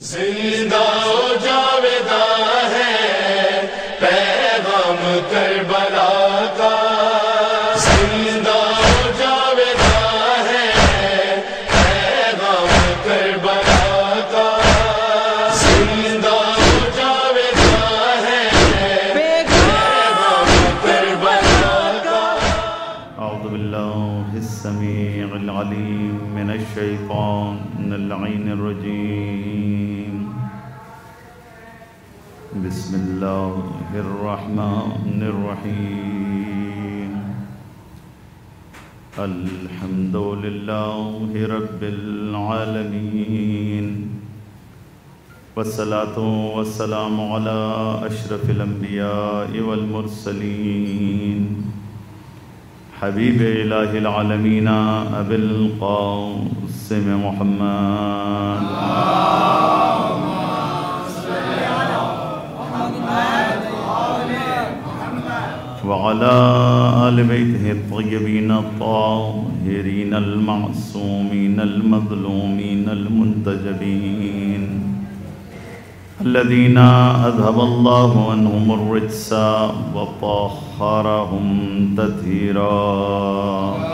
زندہ و جاویدہ ہے پیغام کربلا کا، زندہ و جاویدہ ہے پیغام کربلا کا، زندہ و جاویدہ ہے پیغام کربلا کا۔ اعوذ باللہ السمیع العلیم من الشیطان اللعین الرجیم، بسم اللہ الرحمن الرحیم، الحمد للہ رب العالمین، والصلاة والسلام علی اشرف الانبیاء والمرسلین، حبیب الہ العالمین ابی القاسم محمد وعلى آل بيته الطيبين الطاهرين المعصومين المظلومين المنتجبين الذين أذهب الله عنهم الرجس وطهرهم تطهيرا.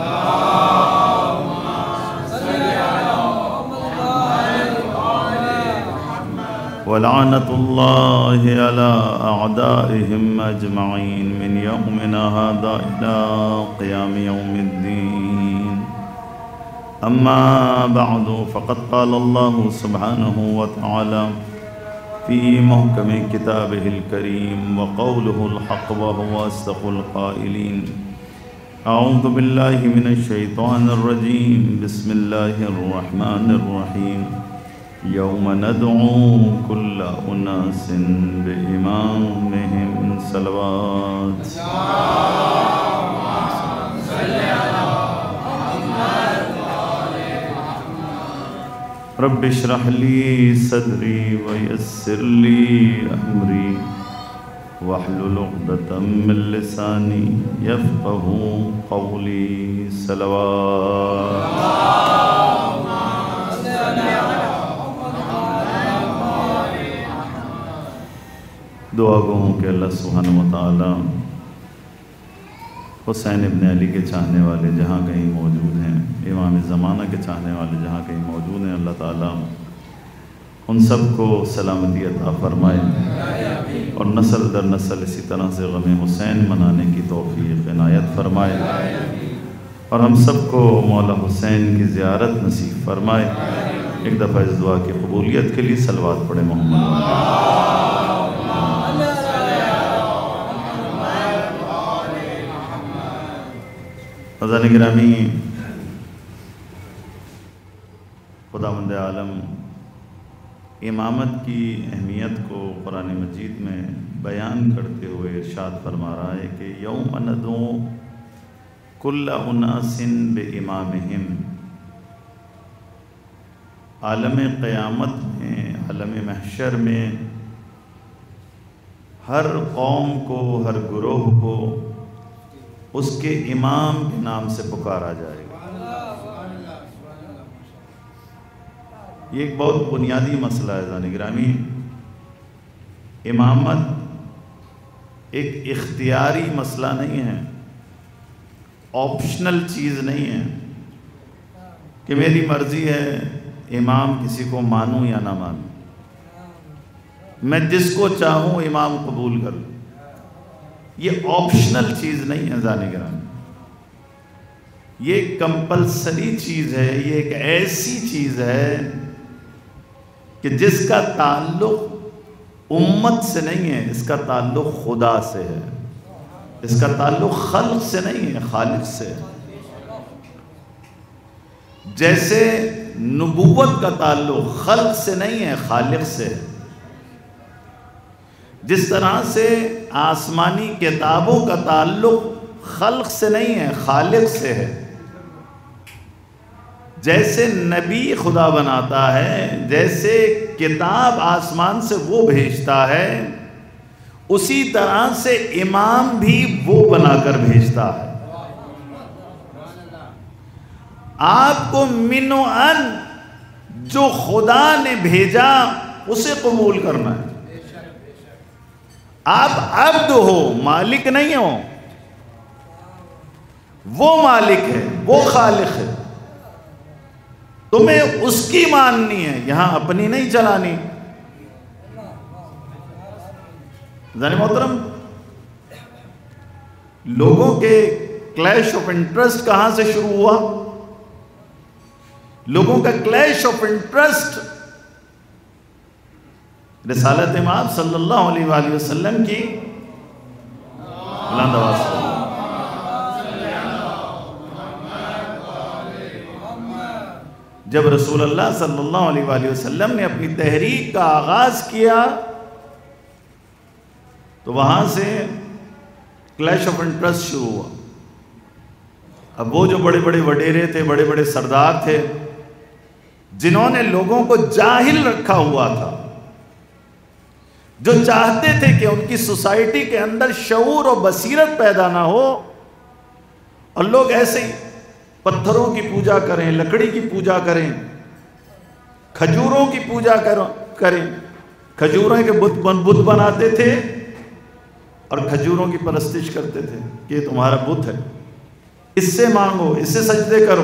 ولعنة الله على أعدائهم أجمعين من يومنا هذا إلى قيام يوم الدين. أما بعد، فقد قال الله سبحانه وتعالى في محكم كتابه الكريم وقوله الحق وهو أصدق القائلين. أعوذ بالله من الشيطان الرجيم، بسم الله الرحمن الرحيم. یوم ندعو کل اناس بإمامہم صلوات. رب اشرح لی صدری ویسر لی امری واحلل عقدۃ من لسانی یفقہوا قولی. صلوات. دعا گو ہوں کہ اللہ سبحانہ وتعالی حسین ابن علی کے چاہنے والے جہاں کہیں موجود ہیں، امام زمانہ کے چاہنے والے جہاں کہیں موجود ہیں، اللہ تعالیٰ ان سب کو سلامتی عطا فرمائے اور نسل در نسل اسی طرح سے غم حسین منانے کی توفیق عنایت فرمائے اور ہم سب کو مولا حسین کی زیارت نصیب فرمائے. ایک دفعہ اس دعا کی قبولیت کے لیے صلوات پڑھے محمد. حضرات گرامی، خداوند عالم امامت کی اہمیت کو قرآن مجید میں بیان کرتے ہوئے ارشاد فرما رہا ہے کہ یوم ندعو کل اناس بامامہم. عالم قیامت میں، عالم محشر میں ہر قوم کو، ہر گروہ کو اس کے امام کے نام سے پکارا جائے گا. یہ ایک بہت بنیادی مسئلہ ہے عزیزان گرامی. امامت ایک اختیاری مسئلہ نہیں ہے، آپشنل چیز نہیں ہے کہ میری مرضی ہے امام کسی کو مانوں یا نہ مانوں، میں جس کو چاہوں امام قبول کروں. یہ آپشنل چیز نہیں ہے عزیزان گرامی، یہ کمپلسری چیز ہے. یہ ایک ایسی چیز ہے کہ جس کا تعلق امت سے نہیں ہے، اس کا تعلق خدا سے ہے، اس کا تعلق خلق سے نہیں ہے، خالق سے ہے. جیسے نبوت کا تعلق خلق سے نہیں ہے، خالق سے ہے. جس طرح سے آسمانی کتابوں کا تعلق خلق سے نہیں ہے، خالق سے ہے. جیسے نبی خدا بناتا ہے، جیسے کتاب آسمان سے وہ بھیجتا ہے، اسی طرح سے امام بھی وہ بنا کر بھیجتا ہے. آپ کو من و ان جو خدا نے بھیجا اسے قبول کرنا ہے. آپ عبد ہو، مالک نہیں ہو. وہ مالک ہے، وہ خالق ہے، تمہیں اس کی ماننی ہے، یہاں اپنی نہیں چلانی. ذرا محترم، لوگوں کے کلیش آف انٹرسٹ کہاں سے شروع ہوا؟ لوگوں کا کلیش آف انٹرسٹ رسالت امام صلی اللہ علیہ وآلہ وسلم کی بلند آواز سے جب رسول اللہ صلی اللہ علیہ وآلہ وسلم نے اپنی تحریک کا آغاز کیا تو وہاں سے کلیش آف انٹرسٹ شروع ہوا. اب وہ جو بڑے بڑے وڈیرے تھے، بڑے بڑے سردار تھے، جنہوں نے لوگوں کو جاہل رکھا ہوا تھا، جو چاہتے تھے کہ ان کی سوسائٹی کے اندر شعور و بصیرت پیدا نہ ہو اور لوگ ایسے ہی پتھروں کی پوجا کریں، لکڑی کی پوجا کریں، کھجوروں کی پوجا کریں. کھجوروں کے بت بناتے تھے اور کھجوروں کی پرستش کرتے تھے کہ یہ تمہارا بت ہے، اس سے مانگو، اس سے سجدے کرو.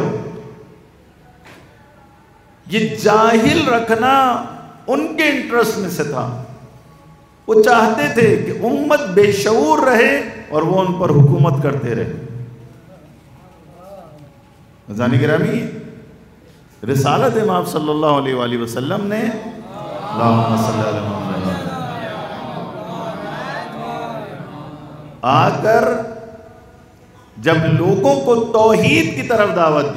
یہ جاہل رکھنا ان کے انٹرسٹ میں سے تھا. وہ چاہتے تھے کہ امت بے شعور رہے اور وہ ان پر حکومت کرتے رہے. عزیزان گرامی، رسالت امام صلی اللہ علیہ وآلہ وسلم نے اللہم صلی اللہ علیہ وسلم آ کر جب لوگوں کو توحید کی طرف دعوت دی،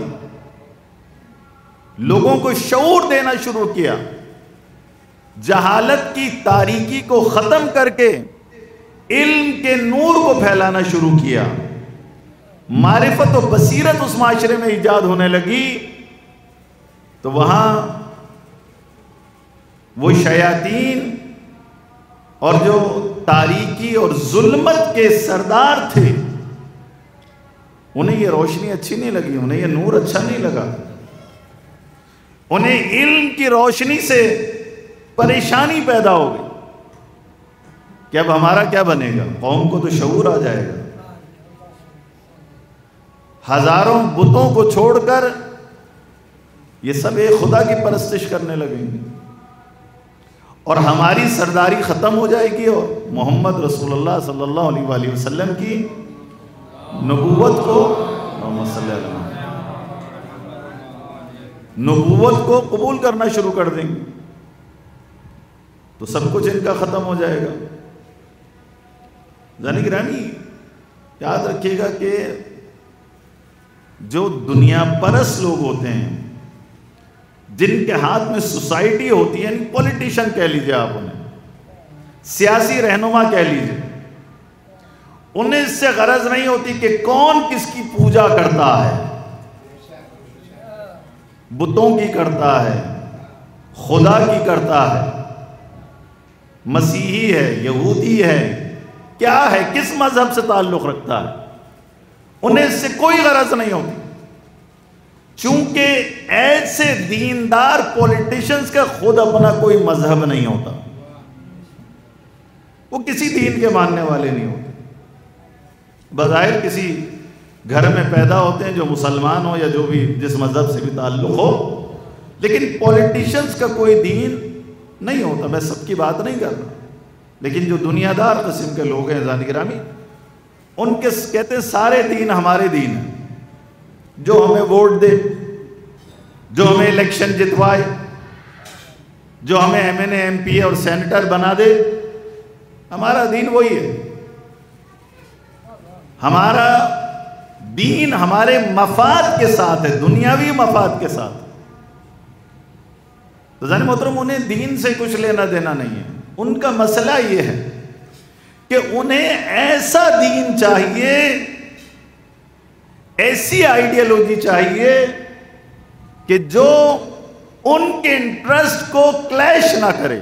لوگوں کو شعور دینا شروع کیا، جہالت کی تاریکی کو ختم کر کے علم کے نور کو پھیلانا شروع کیا، معرفت و بصیرت اس معاشرے میں ایجاد ہونے لگی، تو وہاں وہ شیاطین اور جو تاریکی اور ظلمت کے سردار تھے، انہیں یہ روشنی اچھی نہیں لگی، انہیں یہ نور اچھا نہیں لگا. انہیں علم کی روشنی سے پریشانی پیدا ہو گئی کہ اب ہمارا کیا بنے گا، قوم کو تو شعور آ جائے گا. ہزاروں بتوں کو چھوڑ کر یہ سب ایک خدا کی پرستش کرنے لگیں گے اور ہماری سرداری ختم ہو جائے گی اور محمد رسول اللہ صلی اللہ علیہ وآلہ وسلم کی نبوت کو محمد صلی اللہ علیہ وسلم نبوت کو قبول کرنا شروع کر دیں گے تو سب کچھ ان کا ختم ہو جائے گا. جانی گرامی، یاد رکھیے گا کہ جو دنیا پرست لوگ ہوتے ہیں، جن کے ہاتھ میں سوسائٹی ہوتی ہے، یعنی پولیٹیشن کہہ لیجئے آپ انہیں، سیاسی رہنما کہہ لیجئے، انہیں اس سے غرض نہیں ہوتی کہ کون کس کی پوجا کرتا ہے، بتوں کی کرتا ہے، خدا کی کرتا ہے، مسیحی ہے، یہودی ہے، کیا ہے، کس مذہب سے تعلق رکھتا ہے، انہیں اس سے کوئی غرض نہیں ہوتی. چونکہ ایسے دیندار پولیٹیشنز کا خود اپنا کوئی مذہب نہیں ہوتا، وہ کسی دین کے ماننے والے نہیں ہوتے. بظاہر کسی گھر میں پیدا ہوتے ہیں جو مسلمان ہو یا جو بھی جس مذہب سے بھی تعلق ہو، لیکن پولیٹیشنز کا کوئی دین نہیں ہوتا. میں سب کی بات نہیں کر رہا، لیکن جو دنیا دار قسم کے لوگ ہیں عزیزان گرامی، ان کے کہتے ہیں سارے دین ہمارے دین ہیں، جو ہمیں ووٹ دے، جو ہمیں الیکشن جتوائے، جو ہمیں M N A M P اور سینیٹر بنا دے، ہمارا دین وہی ہے. ہمارا دین ہمارے مفاد کے ساتھ ہے، دنیاوی مفاد کے ساتھ. تو ذہن محترم، انہیں دین سے کچھ لینا دینا نہیں ہے. ان کا مسئلہ یہ ہے کہ انہیں ایسا دین چاہیے، ایسی آئیڈیالوجی چاہیے کہ جو ان کے انٹرسٹ کو کلیش نہ کرے،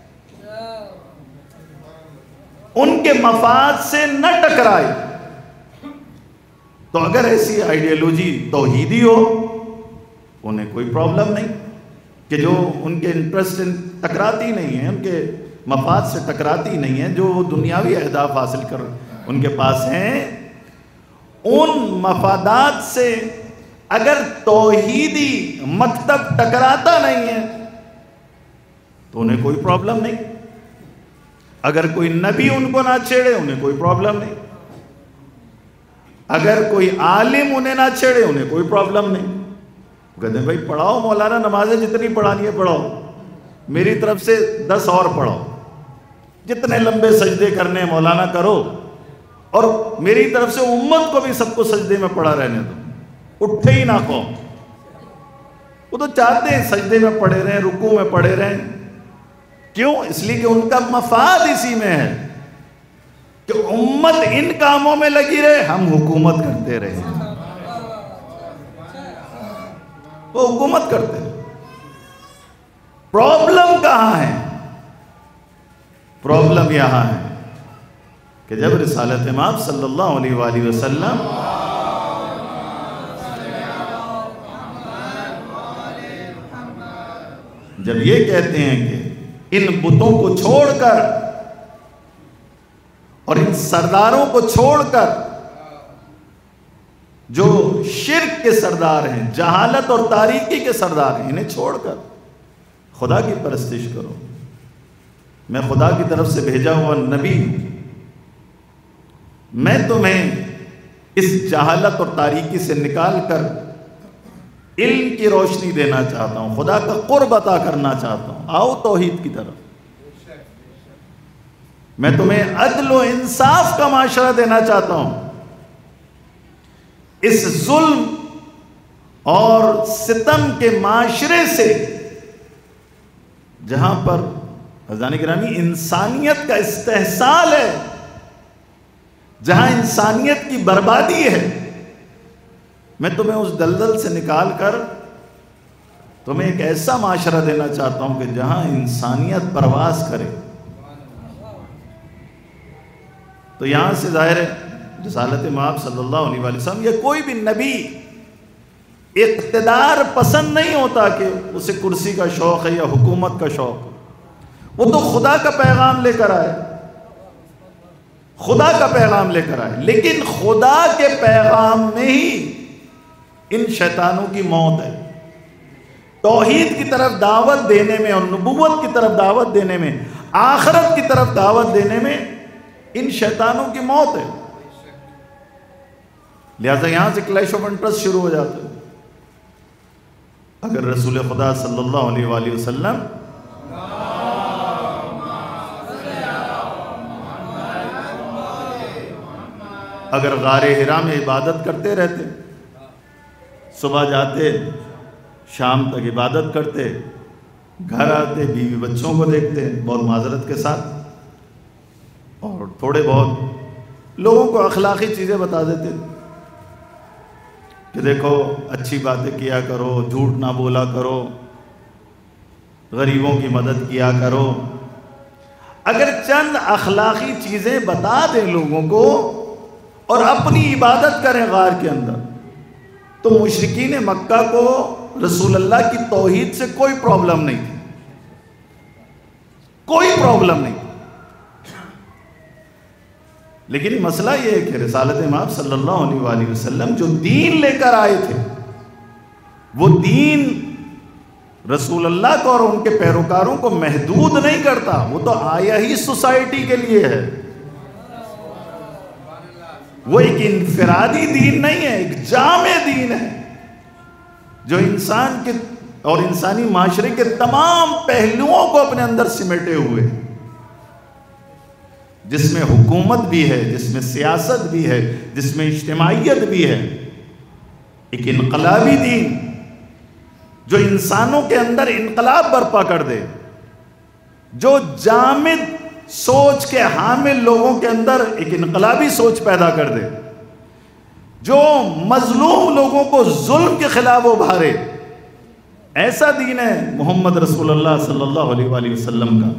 ان کے مفاد سے نہ ٹکرائے. تو اگر ایسی آئیڈیالوجی توحیدی ہو، انہیں کوئی پرابلم نہیں کہ جو ان کے انٹرسٹ ٹکراتی نہیں ہیں، ان کے مفاد سے ٹکراتی نہیں ہیں، جو وہ دنیاوی اہداف حاصل کر ان کے پاس ہیں، ان مفادات سے اگر توحیدی مکتب ٹکراتا نہیں ہے تو انہیں کوئی پرابلم نہیں. اگر کوئی نبی ان کو نہ چھیڑے انہیں کوئی پرابلم نہیں، اگر کوئی عالم انہیں نہ چھیڑے انہیں کوئی پرابلم نہیں. کہتے ہیں بھائی پڑھاؤ مولانا، نمازیں جتنی پڑھانی ہے پڑھاؤ، میری طرف سے 10 اور پڑھاؤ، جتنے لمبے سجدے کرنے مولانا کرو، اور میری طرف سے امت کو بھی سب کو سجدے میں پڑا رہنے دو، اٹھے ہی نہ قوم. وہ تو چاہتے ہیں سجدے میں پڑے رہیں، رکوع میں پڑے رہیں. کیوں؟ اس لیے کہ ان کا مفاد اسی میں ہے کہ امت ان کاموں میں لگی رہے، ہم حکومت کرتے رہے. وہ حکومت کرتے ہیں. پرابلم کہاں ہے؟ پرابلم یہاں ہے کہ جب رسالت مآب صلی اللہ علیہ وآلہ وسلم جب یہ کہتے ہیں کہ ان بتوں کو چھوڑ کر اور ان سرداروں کو چھوڑ کر، جو شرک کے سردار ہیں، جہالت اور تاریکی کے سردار ہیں، انہیں چھوڑ کر خدا کی پرستش کرو. میں خدا کی طرف سے بھیجا ہوا نبی ہوں، میں تمہیں اس جہالت اور تاریکی سے نکال کر علم کی روشنی دینا چاہتا ہوں، خدا کا قرب عطا کرنا چاہتا ہوں. آؤ توحید کی طرف. میں تمہیں عدل و انصاف کا معاشرہ دینا چاہتا ہوں. اس ظلم اور ستم کے معاشرے سے جہاں پر حضران گرامی انسانیت کا استحصال ہے، جہاں انسانیت کی بربادی ہے، میں تمہیں اس دلدل سے نکال کر تمہیں ایک ایسا معاشرہ دینا چاہتا ہوں کہ جہاں انسانیت پرواز کرے. تو یہاں سے ظاہر ہے رسالت مآب صلی اللہ علیہ وآلہ وسلم، یہ کوئی بھی نبی اقتدار پسند نہیں ہوتا کہ اسے کرسی کا شوق ہے یا حکومت کا شوق. وہ تو خدا کا پیغام لے کر آئے، خدا کا پیغام لے کر آئے. لیکن خدا کے پیغام میں ہی ان شیطانوں کی موت ہے. توحید کی طرف دعوت دینے میں اور نبوت کی طرف دعوت دینے میں، آخرت کی طرف دعوت دینے میں ان شیطانوں کی موت ہے. لہذا یہاں سے کلیش آف انٹرسٹ شروع ہو جاتا ہے. اگر رسول خدا صلی اللہ علیہ وآلہ وسلم اگر غار حرا میں عبادت کرتے رہتے، صبح جاتے شام تک عبادت کرتے، گھر آتے بیوی بچوں کو دیکھتے بہت معذرت کے ساتھ، اور تھوڑے بہت لوگوں کو اخلاقی چیزیں بتا دیتے کہ دیکھو اچھی باتیں کیا کرو، جھوٹ نہ بولا کرو، غریبوں کی مدد کیا کرو. اگر چند اخلاقی چیزیں بتا دیں لوگوں کو اور اپنی عبادت کریں غار کے اندر، تو مشرکین مکہ کو رسول اللہ کی توحید سے کوئی پرابلم نہیں تھی، کوئی پرابلم نہیں. لیکن مسئلہ یہ ہے کہ رسالت مآب صلی اللہ علیہ وآلہ وسلم جو دین لے کر آئے تھے، وہ دین رسول اللہ کو اور ان کے پیروکاروں کو محدود نہیں کرتا. وہ تو آیا ہی سوسائٹی کے لیے ہے. وہ ایک انفرادی دین نہیں ہے، ایک جامع دین ہے جو انسان کے اور انسانی معاشرے کے تمام پہلوؤں کو اپنے اندر سمیٹے ہوئے، جس میں حکومت بھی ہے، جس میں سیاست بھی ہے، جس میں اجتماعیت بھی ہے. ایک انقلابی دین جو انسانوں کے اندر انقلاب برپا کر دے، جو جامد سوچ کے حامل لوگوں کے اندر ایک انقلابی سوچ پیدا کر دے، جو مظلوم لوگوں کو ظلم کے خلاف ابھارے. ایسا دین ہے محمد رسول اللہ صلی اللہ علیہ وآلہ وسلم کا.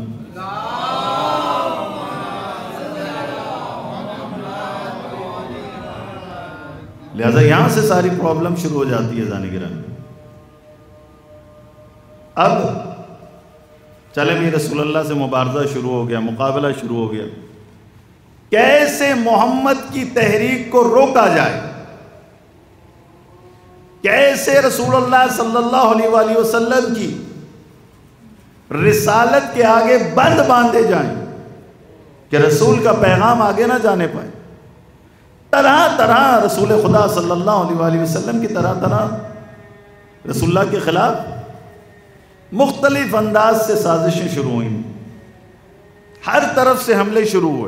لہذا یہاں سے ساری پرابلم شروع ہو جاتی ہے. ذہن گرامی، اب چلے بھی رسول اللہ سے مبارزہ شروع ہو گیا، مقابلہ شروع ہو گیا، کیسے محمد کی تحریک کو روکا جائے، کیسے رسول اللہ صلی اللہ علیہ وآلہ وسلم کی رسالت کے آگے بند باندھے جائیں کہ رسول کا پیغام آگے نہ جانے پائے۔ طرح طرح رسول خدا صلی اللہ علیہ وآلہ وسلم کی طرح طرح رسول اللہ کے خلاف مختلف انداز سے سازشیں شروع ہوئیں، ہر طرف سے حملے شروع ہوئے،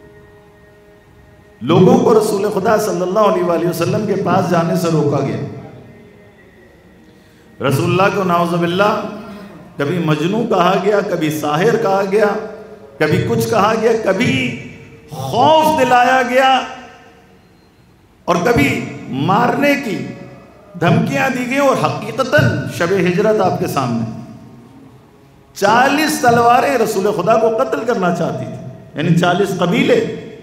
لوگوں کو رسول خدا صلی اللہ علیہ وآلہ وسلم کے پاس جانے سے روکا گیا۔ رسول اللہ کو نعوذ باللہ کبھی مجنوں کہا گیا، کبھی ساحر کہا گیا، کبھی کچھ کہا گیا، کبھی خوف دلایا گیا، اور کبھی مارنے کی دھمکیاں دی گئیں، اور حقیقتاً شب ہجرت آپ کے سامنے 40 تلواریں رسول خدا کو قتل کرنا چاہتی تھی، یعنی 40 قبیلے۔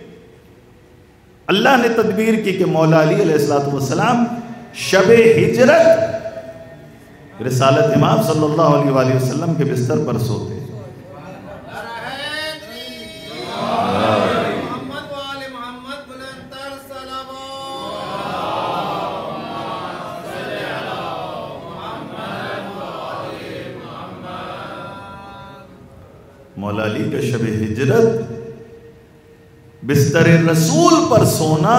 اللہ نے تدبیر کی کہ مولا علی علیہ السلام شب ہجرت رسالت امام صلی اللہ علیہ وآلہ وسلم کے بستر پر سوتے۔ مولا علی کا شب ہجرت بستر رسول پر سونا،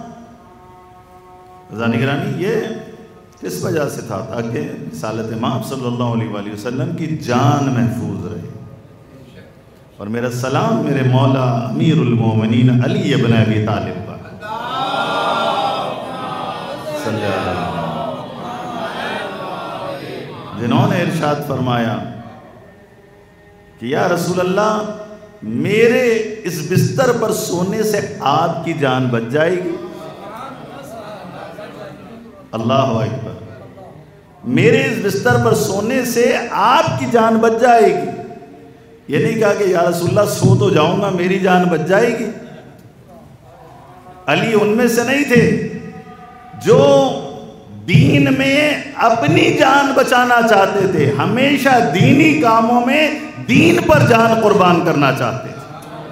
رضانی گرامی، یہ کس وجہ سے تھا؟ تاکہ رسالت امام صلی اللہ علیہ وآلہ وسلم کی جان محفوظ رہے۔ اور میرا سلام میرے مولا امیر المومنین علی ابن ابی طالب پر، جنہوں نے ارشاد فرمایا کہ یا رسول اللہ، میرے اس بستر پر سونے سے آپ کی جان بچ جائے گی۔ اللہ اکبر، میرے اس بستر پر سونے سے آپ کی جان بچ جائے گی۔ یہ نہیں کہا کہ یا رسول اللہ سو تو جاؤں گا، میری جان بچ جائے گی۔ علی ان میں سے نہیں تھے جو دین میں اپنی جان بچانا چاہتے تھے، ہمیشہ دینی کاموں میں دین پر جان قربان کرنا چاہتے تھے۔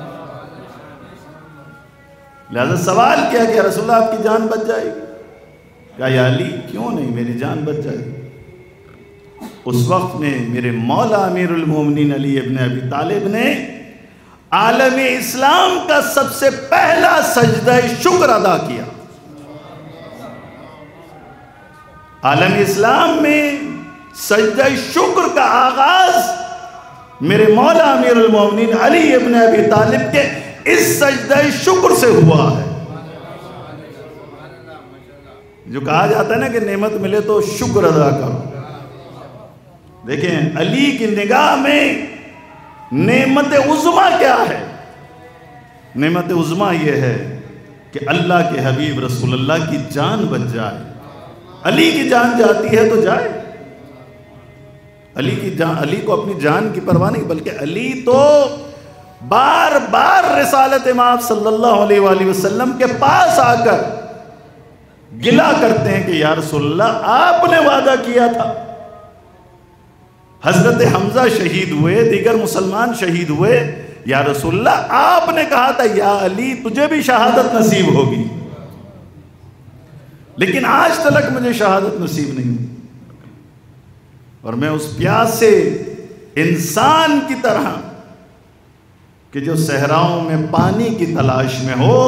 لہذا سوال کیا کہ رسول اللہ آپ کی جان بچ جائے گی؟ کہا یا علی کیوں نہیں، میری جان بچ جائے گی۔ اس وقت میں میرے مولا امیر المومنین علی ابن ابی طالب نے عالم اسلام کا سب سے پہلا سجدہ شکر ادا کیا۔ عالم اسلام میں سجدہ شکر کا آغاز میرے مولا امیر المومنین علی ابن ابی طالب کے اس سجدہ شکر سے ہوا ہے۔ جو کہا جاتا ہے نا کہ نعمت ملے تو شکر ادا کرو، دیکھیں علی کی نگاہ میں نعمت عظمیٰ کیا ہے؟ نعمت عظمیٰ یہ ہے کہ اللہ کے حبیب رسول اللہ کی جان بچ جائے۔ علی کی جان جاتی ہے تو جائے، علی کو اپنی جان کی پرواہ نہیں، بلکہ علی تو بار بار رسالت امام صلی اللہ علیہ وآلہ وسلم کے پاس آ کر گلہ کرتے ہیں کہ یا رسول اللہ آپ نے وعدہ کیا تھا، حضرت حمزہ شہید ہوئے، دیگر مسلمان شہید ہوئے، یا رسول اللہ آپ نے کہا تھا یا علی تجھے بھی شہادت نصیب ہوگی، لیکن آج تلک مجھے شہادت نصیب نہیں ہوئی۔ اور میں اس پیاسے انسان کی طرح کہ جو صحراؤں میں پانی کی تلاش میں ہو،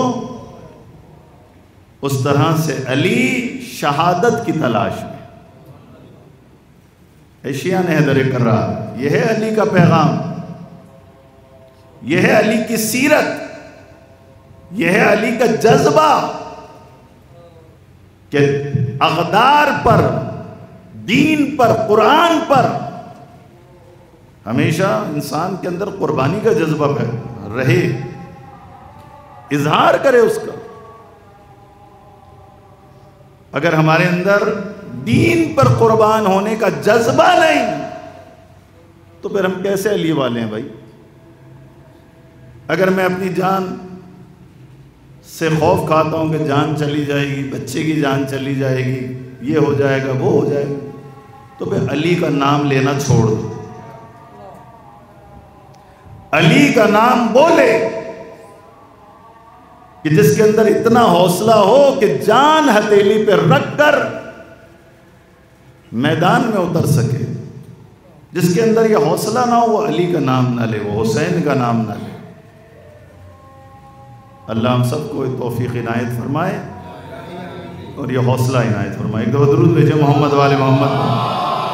اس طرح سے علی شہادت کی تلاش میں۔ ایشیا نے حیدر کرار، یہ ہے علی کا پیغام، یہ ہے علی کی سیرت، یہ ہے علی کا جذبہ کہ اقدار پر، دین پر، قرآن پر ہمیشہ انسان کے اندر قربانی کا جذبہ رہے، اظہار کرے اس کا۔ اگر ہمارے اندر دین پر قربان ہونے کا جذبہ نہیں تو پھر ہم کیسے علی والے ہیں بھائی؟ اگر میں اپنی جان سے خوف کھاتا ہوں کہ جان چلی جائے گی، بچے کی جان چلی جائے گی، یہ ہو جائے گا، وہ ہو جائے گا، تو پھر علی کا نام لینا چھوڑ دو۔ علی کا نام بولے کہ جس کے اندر اتنا حوصلہ ہو کہ جان ہتھیلی پہ رکھ کر میدان میں اتر سکے. جس کے اندر یہ حوصلہ نہ ہو وہ علی کا نام نہ لے, وہ حسین کا نام نہ لے. اللہ ہم سب کو توفیق عنایت فرمائے اور یہ حوصلہ عنایت فرمائے. ایک دو درود بھیجے محمد والے محمد.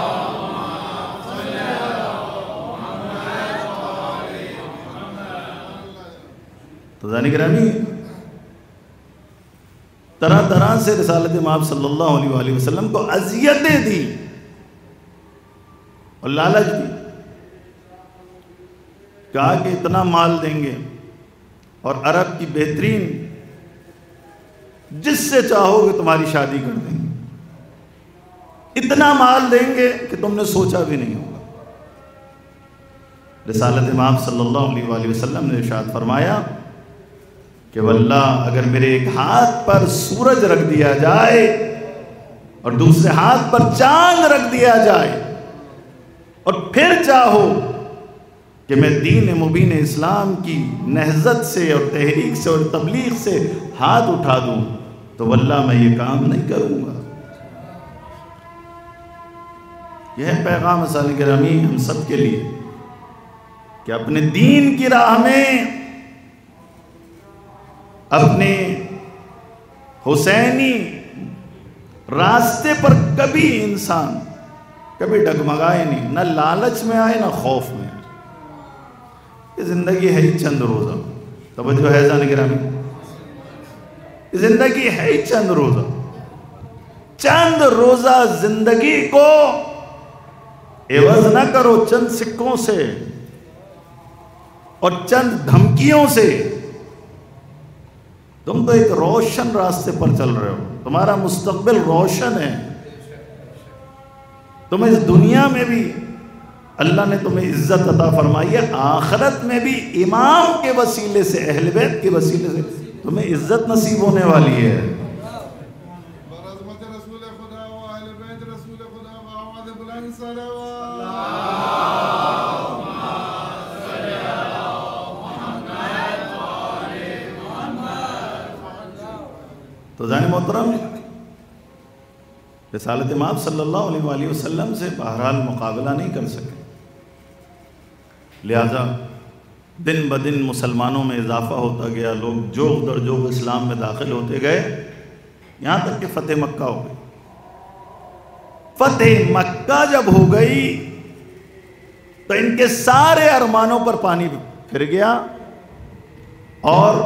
تو زانی گرامی, طرح طرح سے رسالت مآب صلی اللہ علیہ وآلہ وسلم کو اذیتیں دی اور لالچ دی. کہا کہ اتنا مال دیں گے اور عرب کی بہترین جس سے چاہو گے تمہاری شادی کر دیں گے, اتنا مال دیں گے کہ تم نے سوچا بھی نہیں ہوگا. رسالت مآب صلی اللہ علیہ وآلہ وسلم نے ارشاد فرمایا کہ واللہ اگر میرے ایک ہاتھ پر سورج رکھ دیا جائے اور دوسرے ہاتھ پر چاند رکھ دیا جائے اور پھر چاہو کہ میں دین مبین اسلام کی نہضت سے اور تحریک سے اور تبلیغ سے ہاتھ اٹھا دوں تو واللہ میں یہ کام نہیں کروں گا. یہ ہے پیغام سامعین گرامی ہم سب کے لیے کہ اپنے دین کی راہ میں اپنے حسینی راستے پر کبھی انسان کبھی ڈگمگائے نہیں, نہ لالچ میں آئے نہ خوف میں آئے. یہ زندگی ہے ہی چند روزہ. توجہ ہے زانی گرامی, یہ زندگی ہے ہی چند روزہ. چند روزہ زندگی کو عوض نہ کرو چند سکوں سے اور چند دھمکیوں سے. تم تو ایک روشن راستے پر چل رہے ہو, تمہارا مستقبل روشن ہے. تمہیں اس دنیا میں بھی اللہ نے تمہیں عزت عطا فرمائی ہے, آخرت میں بھی امام کے وسیلے سے, اہل بیت کے وسیلے سے تمہیں عزت نصیب ہونے والی ہے. برحمت رسول خدا و اہل بیت رسول خدا و آواز بلند صلوات. تو زانی محترم, رسالت مآب صلی اللہ علیہ وآلہ وسلم سے بہرحال مقابلہ نہیں کر سکے. لہذا دن بدن مسلمانوں میں اضافہ ہوتا گیا, لوگ جوگ در جوگ اسلام میں داخل ہوتے گئے, یہاں تک کہ فتح مکہ ہو گئی. فتح مکہ جب ہو گئی تو ان کے سارے ارمانوں پر پانی پھر گیا اور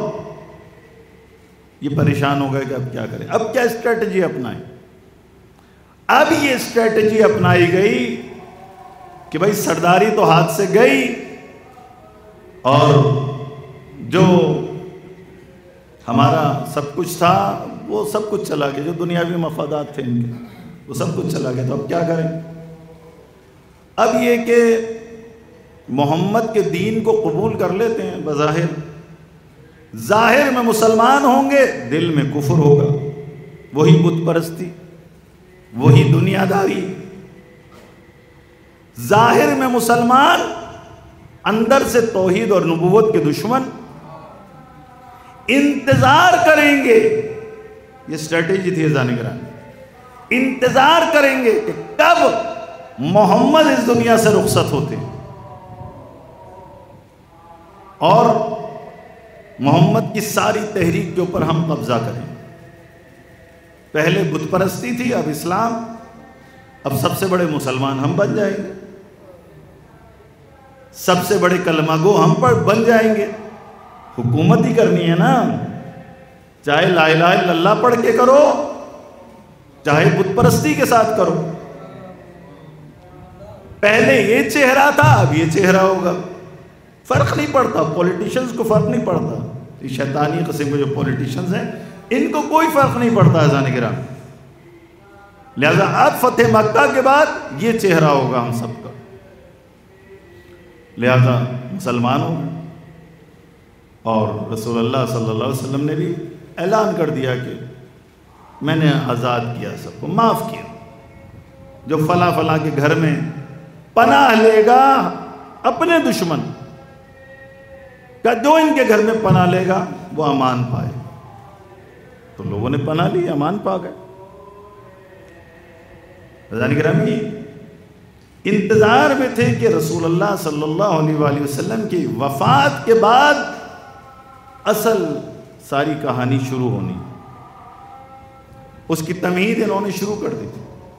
یہ پریشان ہو گئے کہ اب کیا کریں, اب کیا اسٹریٹجی اپنائیں. اب یہ اسٹریٹجی اپنائی گئی کہ بھائی سرداری تو ہاتھ سے گئی اور جو ہمارا سب کچھ تھا وہ سب کچھ چلا گیا, جو دنیاوی مفادات تھے ان کے وہ سب کچھ چلا گیا. تو اب کیا کریں؟ اب یہ کہ محمد کے دین کو قبول کر لیتے ہیں, بظاہر ظاہر میں مسلمان ہوں گے, دل میں کفر ہوگا, وہی بت پرستی, وہی دنیا داری. ظاہر میں مسلمان, اندر سے توحید اور نبوت کے دشمن. انتظار کریں گے, یہ اسٹریٹجی تھی زانی گرامی, انتظار کریں گے کہ کب محمد اس دنیا سے رخصت ہوتے ہیں اور محمد کی ساری تحریک کے اوپر ہم قبضہ کریں. پہلے بت پرستی تھی, اب اسلام, اب سب سے بڑے مسلمان ہم بن جائیں گے, سب سے بڑے کلمہ گو ہم پر بن جائیں گے. حکومت ہی کرنی ہے نا, چاہے لا الہ الا اللہ پڑھ کے کرو, چاہے بت پرستی کے ساتھ کرو. پہلے یہ چہرہ تھا, اب یہ چہرہ ہوگا. فرق نہیں پڑتا, پولیٹیشنز کو فرق نہیں پڑتا. یہ شیطانی قسم کے جو پولیٹیشنز ہیں ان کو کوئی فرق نہیں پڑتا ہے زانی گرامی. لہذا اب فتح مکہ کے بعد یہ چہرہ ہوگا ہم سب کا. لہذا مسلمانوں اور رسول اللہ صلی اللہ علیہ وسلم نے بھی اعلان کر دیا کہ میں نے آزاد کیا, سب کو معاف کیا. جو فلاں فلاں کے گھر میں پناہ لے گا اپنے دشمن, کہ جو ان کے گھر میں پناہ لے گا وہ امان پائے. تو لوگوں نے پناہ لی, امان پا گئے. رضوان گرامی انتظار میں تھے کہ رسول اللہ صلی اللہ علیہ وآلہ وسلم کی وفات کے بعد اصل ساری کہانی شروع ہونی. اس کی تمہید انہوں نے شروع کر دی تھی.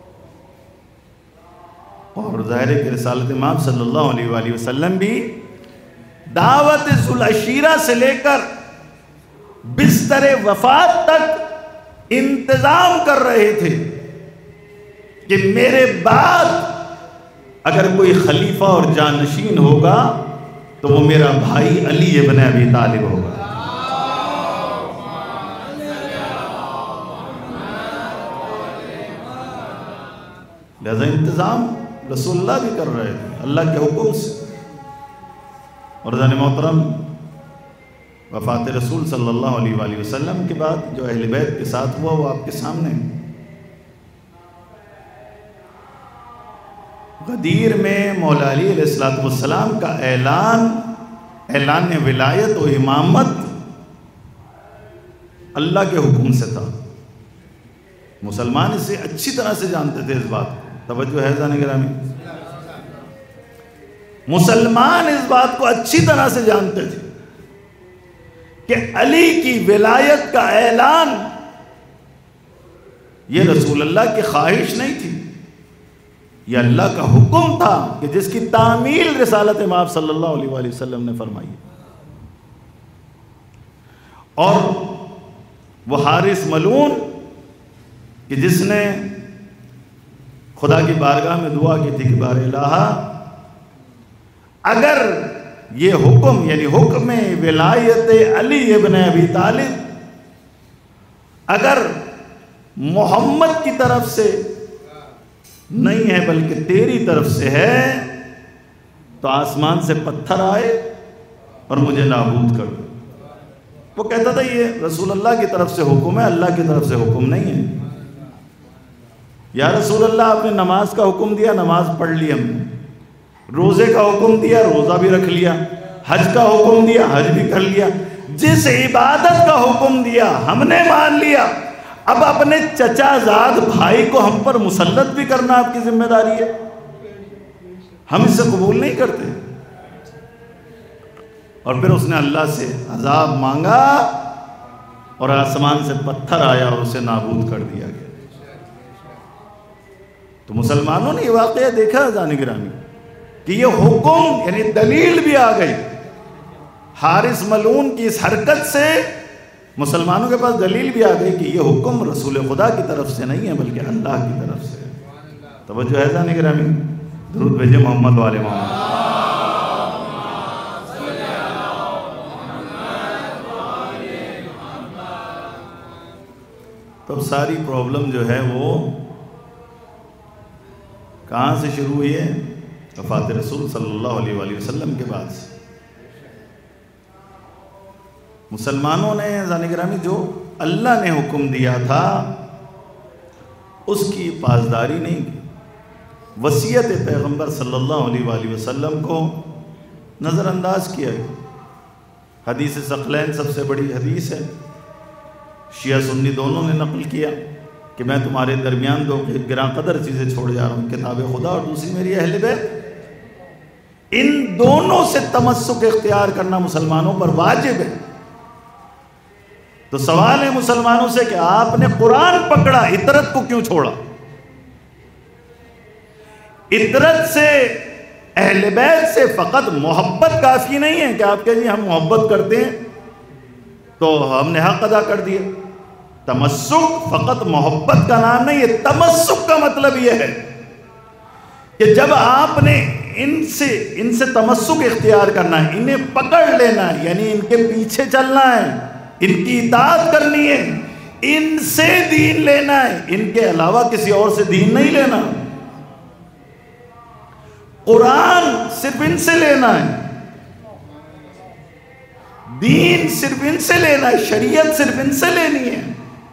اور ظاہر ہے کہ رسالت امام صلی اللہ علیہ وآلہ وسلم بھی دعوت ذوالعشیرہ سے لے کر بستر وفات تک انتظام کر رہے تھے کہ میرے بعد اگر کوئی خلیفہ اور جانشین ہوگا تو وہ میرا بھائی علی ابن ابی طالب ہوگا. لہذا انتظام رسول اللہ بھی کر رہے تھے اللہ کے حکم سے. اور ذہن محترم وفات رسول صلی اللہ علیہ وآلہ وسلم کے بعد جو اہل بیت کے ساتھ ہوا وہ آپ کے سامنے. غدیر میں مولا علی علیہ السلام کا اعلان ولایت و امامت اللہ کے حکم سے تھا. مسلمان اسے اچھی طرح سے جانتے تھے اس بات کو. توجہ ہے ذہن گرامی, مسلمان اس بات کو اچھی طرح سے جانتے تھے کہ علی کی ولایت کا اعلان یہ رسول اللہ کی خواہش نہیں تھی, یہ اللہ کا حکم تھا کہ جس کی تعمیل رسالت امام صلی اللہ علیہ وآلہ وسلم نے فرمائی. اور وہ حارث ملعون کہ جس نے خدا کی بارگاہ میں دعا کی تھی کہ بار الہا اگر یہ حکم یعنی حکم ولایت علی ابن ابی طالب اگر محمد کی طرف سے نہیں ہے بلکہ تیری طرف سے ہے تو آسمان سے پتھر آئے اور مجھے نابود کر دو. وہ کہتا تھا یہ رسول اللہ کی طرف سے حکم ہے, اللہ کی طرف سے حکم نہیں ہے. یا رسول اللہ آپ نے نماز کا حکم دیا, نماز پڑھ لی ہم نے. روزے کا حکم دیا, روزہ بھی رکھ لیا. حج کا حکم دیا, حج بھی کر لیا. جس عبادت کا حکم دیا ہم نے مان لیا. اب اپنے چچا زاد بھائی کو ہم پر مسلط بھی کرنا آپ کی ذمہ داری ہے, ہم اسے قبول نہیں کرتے. اور پھر اس نے اللہ سے عذاب مانگا اور آسمان سے پتھر آیا اور اسے نابود کر دیا گیا. تو مسلمانوں نے یہ واقعہ دیکھا ذہن گرامی کہ یہ حکم یعنی دلیل بھی آ گئی. حارث ملعون کی اس حرکت سے مسلمانوں کے پاس دلیل بھی آ گئی کہ یہ حکم رسول خدا کی طرف سے نہیں ہے بلکہ اللہ کی طرف سے. توجہ ہے ذہن گرامی, درود بھیجے محمد والے محمد. تو ساری پرابلم جو ہے وہ کہاں سے شروع ہوئی ہے؟ وفات رسول صلی اللہ علیہ وآلہ وسلم کے بعد سے. مسلمانوں نے ذہن گرامی جو اللہ نے حکم دیا تھا اس کی پاسداری نہیں کی. وصیت پیغمبر صلی اللہ علیہ وآلہ وسلم کو نظر انداز کیا گیا. حدیث ثقلین سب سے بڑی حدیث ہے, شیعہ سنی دونوں نے نقل کیا کہ میں تمہارے درمیان دو گراں قدر چیزیں چھوڑ جا رہا ہوں, کتاب خدا اور دوسری میری اہل بیت. ان دونوں سے تمسک اختیار کرنا مسلمانوں پر واجب ہے. تو سوال ہے مسلمانوں سے کہ آپ نے قرآن پکڑا, اطرت کو کیوں چھوڑا؟ اطرت سے اہل بیت سے فقط محبت کافی نہیں ہے کہ آپ کہیں جی ہم محبت کرتے ہیں تو ہم نے حق ادا کر دیا. تمسک فقط محبت کا نام نہیں ہے. تمسک کا مطلب یہ ہے کہ جب آپ نے ان سے تمسک اختیار کرنا ہے, انہیں پکڑ لینا ہے, یعنی ان کے پیچھے چلنا ہے, ان کی اطاعت کرنی ہے, ان سے دین لینا ہے, ان کے علاوہ کسی اور سے دین نہیں لینا. قرآن صرف ان سے لینا ہے, دین صرف ان سے لینا ہے, شریعت صرف ان سے لینی ہے,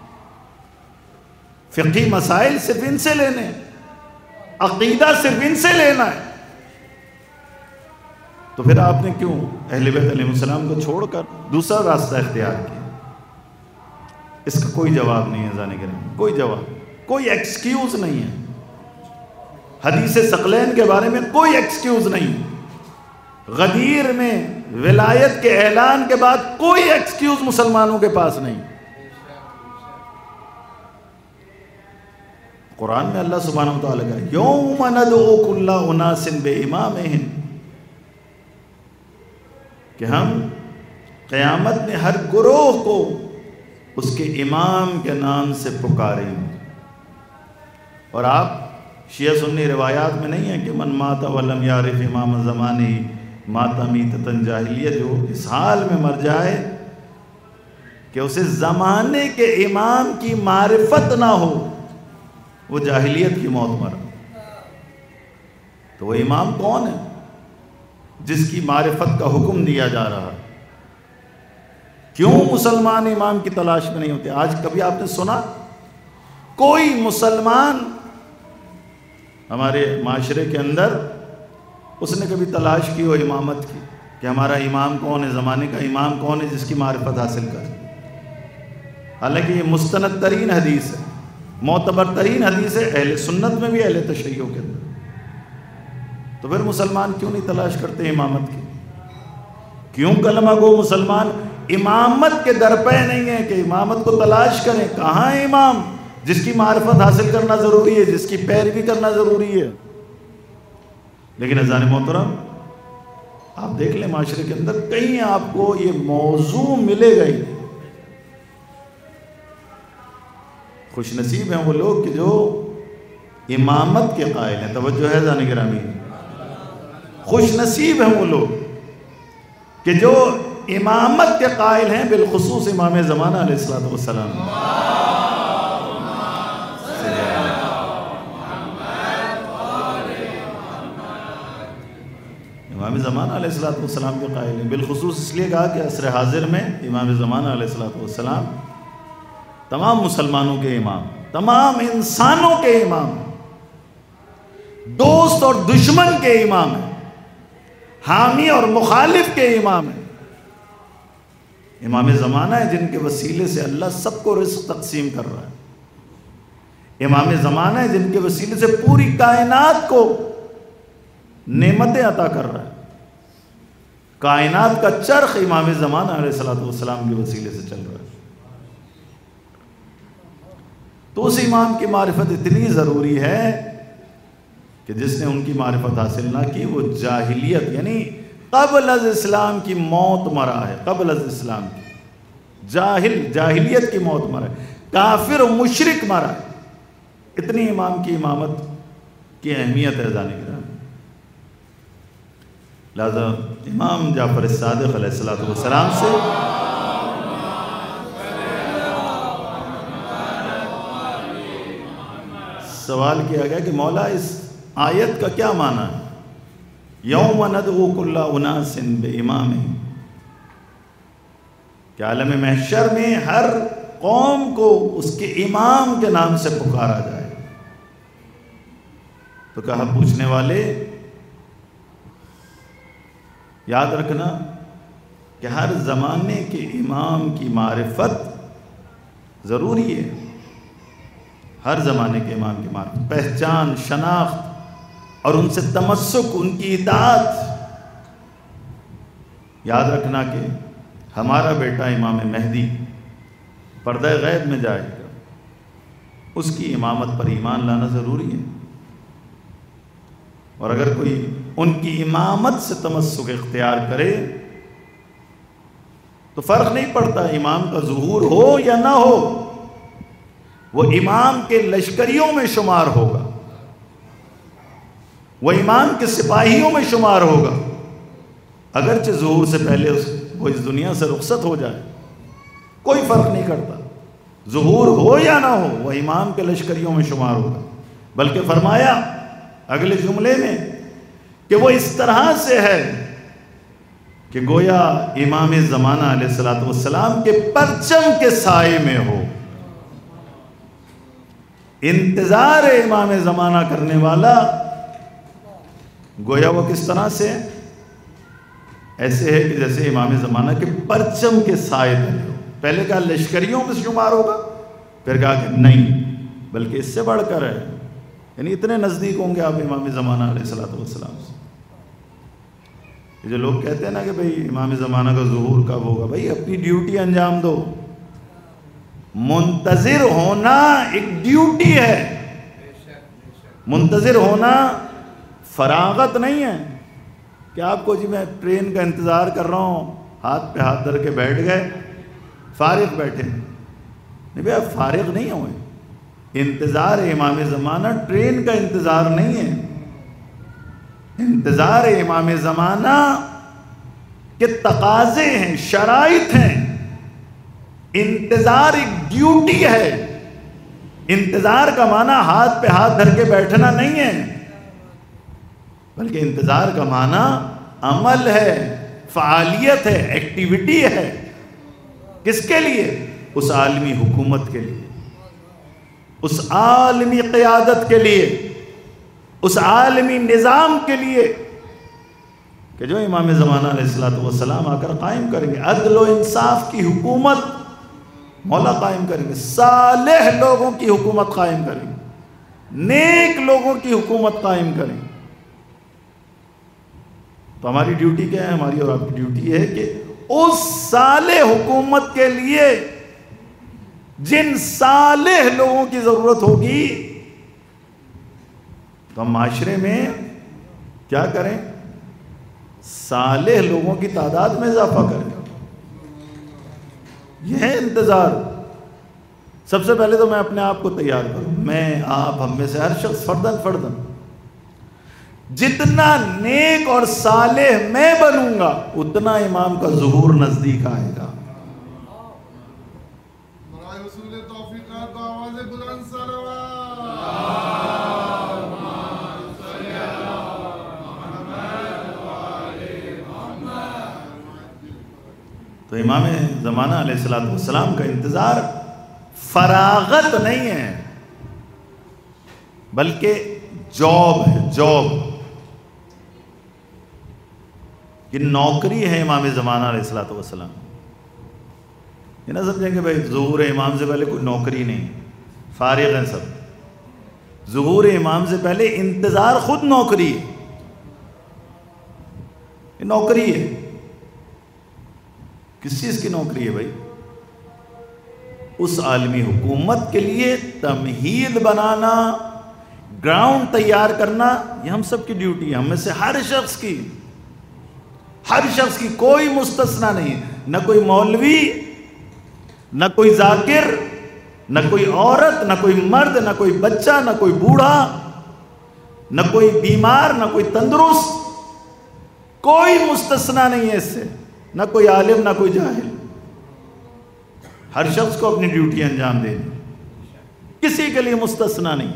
فقہی مسائل صرف ان سے لینے ہیں, عقیدہ صرف ان سے لینا ہے. تو تو پھر آپ نے کیوں اہل بیت علیہ السلام کو چھوڑ کر دوسرا راستہ اختیار کیا؟ اس کا کوئی جواب نہیں ہے ذہن گرامی، کوئی جواب، کوئی ایکسکیوز نہیں ہے۔ حدیث ثقلین کے بارے میں کوئی ایکسکیوز نہیں، غدیر میں ولایت کے اعلان کے بعد کوئی ایکسکیوز مسلمانوں کے پاس نہیں۔ قرآن میں اللہ سبحانہ وتعالیٰ کا یوم ندعو کل اناس بامامہم، کہ ہم قیامت میں ہر گروہ کو اس کے امام کے نام سے پکاریں گے۔ اور آپ شیعہ سنی روایات میں نہیں ہے کہ من مات ولم یعرف امام زمانی مات میتۃ جاہلیہ، جو اس حال میں مر جائے کہ اسے زمانے کے امام کی معرفت نہ ہو، وہ جاہلیت کی موت مرا۔ تو وہ امام کون ہے جس کی معرفت کا حکم دیا جا رہا؟ کیوں مسلمان امام کی تلاش میں نہیں ہوتے؟ آج کبھی آپ نے سنا کوئی مسلمان ہمارے معاشرے کے اندر اس نے کبھی تلاش کی ہو امامت کی کہ ہمارا امام کون ہے، زمانے کا امام کون ہے جس کی معرفت حاصل کر؟ حالانکہ یہ مستند ترین حدیث ہے، معتبر ترین حدیث ہے اہل سنت میں بھی، اہل تشیع کے اندر۔ تو پھر مسلمان کیوں نہیں تلاش کرتے امامت کی؟ کیوں کلمہ گو مسلمان امامت کے درپے نہیں ہے کہ امامت کو تلاش کریں؟ کہاں ہے امام جس کی معرفت حاصل کرنا ضروری ہے، جس کی پیروی کرنا ضروری ہے؟ لیکن عزیزان محترم، آپ دیکھ لیں معاشرے کے اندر کہیں آپ کو یہ موضوع ملے گا ہی نہیں۔ خوش نصیب ہیں وہ لوگ کہ جو امامت کے قائل ہیں۔ توجہ ہے عزیزان گرامی، خوش نصیب ہیں وہ لوگ کہ جو امامت کے قائل ہیں، بالخصوص امام زمانہ علیہ الصلوۃ والسلام۔ امام زمانہ علیہ الصلوۃ والسلام کے قائل ہیں، بالخصوص اس لیے کہا کہ عصر حاضر میں امام زمانہ علیہ الصلوۃ والسلام تمام مسلمانوں کے امام، تمام انسانوں کے امام، دوست اور دشمن کے امام ہیں، حامی اور مخالف کے امام ہیں۔ امام زمانہ ہے جن کے وسیلے سے اللہ سب کو رزق تقسیم کر رہا ہے۔ امام زمانہ ہے جن کے وسیلے سے پوری کائنات کو نعمتیں عطا کر رہا ہے۔ کائنات کا چرخ امام زمانہ علیہ الصلوۃ والسلام کے وسیلے سے چل رہا ہے۔ تو اس امام کی معرفت اتنی ضروری ہے کہ جس نے ان کی معرفت حاصل نہ کی وہ جاہلیت یعنی قبل از اسلام کی موت مرا ہے، قبل از اسلام کی جاہلیت کی موت مرا ہے، کافر و مشرک مرا ہے۔ اتنی امام کی امامت کی اہمیت ہے جانے کی۔ لہذا امام جعفر الصادق علیہ الصلوۃ والسلام سے سوال کیا گیا کہ مولا اس آیت کا کیا معنی ہے؟ یوم ندعو کل اناس بامامہم، کہ عالم محشر میں ہر قوم کو اس کے امام کے نام سے پکارا جائے۔ تو کہا پوچھنے والے یاد رکھنا کہ ہر زمانے کے امام کی معرفت ضروری ہے، ہر زمانے کے امام کی معرفت، پہچان، شناخت اور ان سے تمسک، ان کی اطاعت۔ یاد رکھنا کہ ہمارا بیٹا امام مہدی پردہ غیب میں جائے گا، اس کی امامت پر ایمان لانا ضروری ہے۔ اور اگر کوئی ان کی امامت سے تمسک اختیار کرے تو فرق نہیں پڑتا امام کا ظہور ہو یا نہ ہو، وہ امام کے لشکریوں میں شمار ہوگا، وہ امام کے سپاہیوں میں شمار ہوگا، اگرچہ ظہور سے پہلے وہ اس دنیا سے رخصت ہو جائے، کوئی فرق نہیں کرتا، ظہور ہو یا نہ ہو وہ امام کے لشکریوں میں شمار ہوگا۔ بلکہ فرمایا اگلے جملے میں کہ وہ اس طرح سے ہے کہ گویا امام زمانہ علیہ الصلوۃ والسلام کے پرچم کے سائے میں ہو۔ انتظار امام زمانہ کرنے والا گویا وہ کس طرح سے ایسے ہے کہ جیسے امام زمانہ کے پرچم کے سائے تلے ہو. پہلے کہا لشکریوں میں شمار ہوگا، پھر کہا کہ نہیں بلکہ اس سے بڑھ کر ہے، یعنی اتنے نزدیک ہوں گے آپ امام زمانہ علیہ الصلوۃ والسلام سے. یہ جو لوگ کہتے ہیں نا کہ بھئی امام زمانہ کا ظہور کب ہوگا، بھئی اپنی ڈیوٹی انجام دو. منتظر ہونا ایک ڈیوٹی ہے، منتظر ہونا فراغت نہیں ہے کہ آپ کو جی میں ٹرین کا انتظار کر رہا ہوں، ہاتھ پہ ہاتھ دھر کے بیٹھ گئے فارغ بیٹھے. نہیں بھئی آپ فارغ نہیں ہوئے. انتظار امام زمانہ ٹرین کا انتظار نہیں ہے، انتظار امام زمانہ کے تقاضے ہیں، شرائط ہیں. انتظار ایک ڈیوٹی ہے. انتظار کا معنی ہاتھ پہ ہاتھ دھر کے بیٹھنا نہیں ہے، بلکہ انتظار کا معنی عمل ہے، فعالیت ہے، ایکٹیویٹی ہے. کس کے لیے؟ اس عالمی حکومت کے لیے، اس عالمی قیادت کے لیے، اس عالمی نظام کے لیے کہ جو امام زمانہ علیہ الصلوۃ والسلام آ کر قائم کریں گے. عدل و انصاف کی حکومت مولا قائم کریں گے، صالح لوگوں کی حکومت قائم کریں گے، نیک لوگوں کی حکومت قائم کریں گے. تو ہماری ڈیوٹی کیا ہے؟ ہماری اور آپ کی ڈیوٹی ہے کہ اس صالح حکومت کے لیے جن صالح لوگوں کی ضرورت ہوگی تو ہم معاشرے میں کیا کریں؟ صالح لوگوں کی تعداد میں اضافہ کریں. یہ ہے انتظار. سب سے پہلے تو میں اپنے آپ کو تیار کروں، میں آپ ہم میں سے ہر شخص فرداً جتنا نیک اور صالح میں بنوں گا اتنا امام کا ظہور نزدیک آئے گا. برائے حصول توفیقات کو آواز بلند صلوات. تو امام زمانہ علیہ الصلوۃ والسلام کا انتظار فراغت نہیں ہے بلکہ جاب ہے، جاب. یہ نوکری ہے امام زمانہ علیہ الصلوۃ والسلام. یہ نہ سمجھیں کہ بھائی ظہور امام سے پہلے کوئی نوکری نہیں، فارغ ہیں سب. ظہور امام سے پہلے انتظار خود نوکری ہے. یہ نوکری ہے. کس چیز کی نوکری ہے بھائی؟ اس عالمی حکومت کے لیے تمہید بنانا، گراؤنڈ تیار کرنا. یہ ہم سب کی ڈیوٹی ہے، ہم میں سے ہر شخص کی کوئی مستثنا نہیں ہے. نہ کوئی مولوی، نہ کوئی ذاکر، نہ کوئی عورت، نہ کوئی مرد، نہ کوئی بچہ، نہ کوئی بوڑھا، نہ کوئی بیمار، نہ کوئی تندرست. کوئی مستثنا نہیں ہے اس سے، نہ کوئی عالم، نہ کوئی جاہل. ہر شخص کو اپنی ڈیوٹی انجام دینی، کسی کے لیے مستثنا نہیں.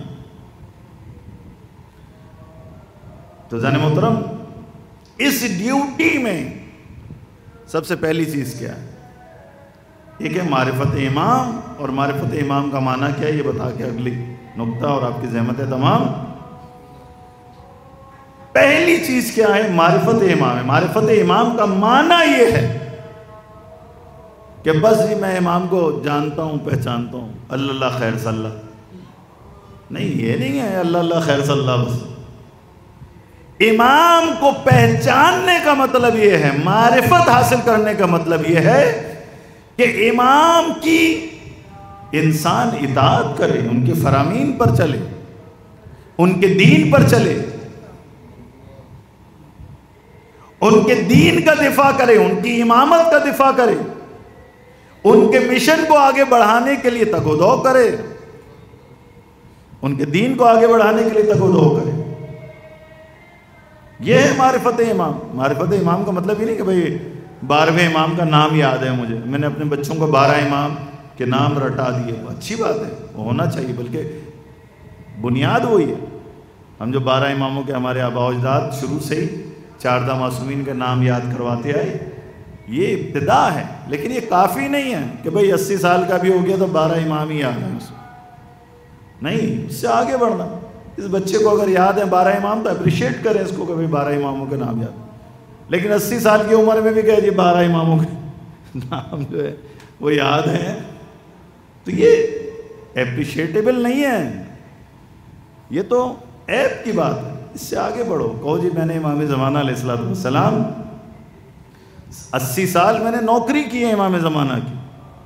تو زن محترم، اس ڈیوٹی میں سب سے پہلی چیز کیا ہے؟ ایک ہے معرفت امام. اور معرفت امام کا معنی کیا ہے یہ بتا کے اگلی نقطہ اور آپ کی زحمت ہے تمام. پہلی چیز کیا ہے؟ معرفت امام ہے. معرفت امام کا معنی یہ ہے کہ بس جی میں امام کو جانتا ہوں، پہچانتا ہوں، اللہ خیر صلی اللہ. نہیں، یہ نہیں ہے اللہ خیر صلی اللہ. بس امام کو پہچاننے کا مطلب یہ ہے، معرفت حاصل کرنے کا مطلب یہ ہے کہ امام کی انسان اطاعت کرے، ان کے فرامین پر چلے، ان کے دین پر چلے، ان کے دین کا دفاع کرے، ان کی امامت کا دفاع کرے، ان کے مشن کو آگے بڑھانے کے لیے تگ و دو کرے، ان کے دین کو آگے بڑھانے کے لیے تگ و دو کرے. یہ ہے معرفت امام. معرفت امام کا مطلب یہ نہیں کہ بھئی 12ویں امام کا نام یاد ہے مجھے، میں نے اپنے بچوں کو 12 امام کے نام رٹا دیے. اچھی بات ہے، وہ ہونا چاہیے، بلکہ بنیاد وہی ہے. ہم جو 12 اماموں کے ہمارے آباء و اجداد شروع سے ہی 14 معصومین کے نام یاد کرواتے آئے، یہ ابتدا ہے. لیکن یہ کافی نہیں ہے کہ بھئی 80 سال کا بھی ہو گیا تو 12 امام ہی یاد ہیں. نہیں، اس سے آگے بڑھنا. اس بچے کو اگر یاد ہے 12 امام تو اپریشیٹ کریں اس کو کہ بھئی 12 اماموں کے نام یاد. لیکن 80 سال کی عمر میں بھی کہہ جی 12 اماموں کے نام جو ہے وہ یاد ہیں، تو یہ اپریشیٹیبل نہیں ہے، یہ تو عیب کی بات ہے۔ اس سے آگے بڑھو، کہو جی میں نے امام زمانہ علیہ السلام 80 سال میں نے نوکری کی ہے امام زمانہ کی،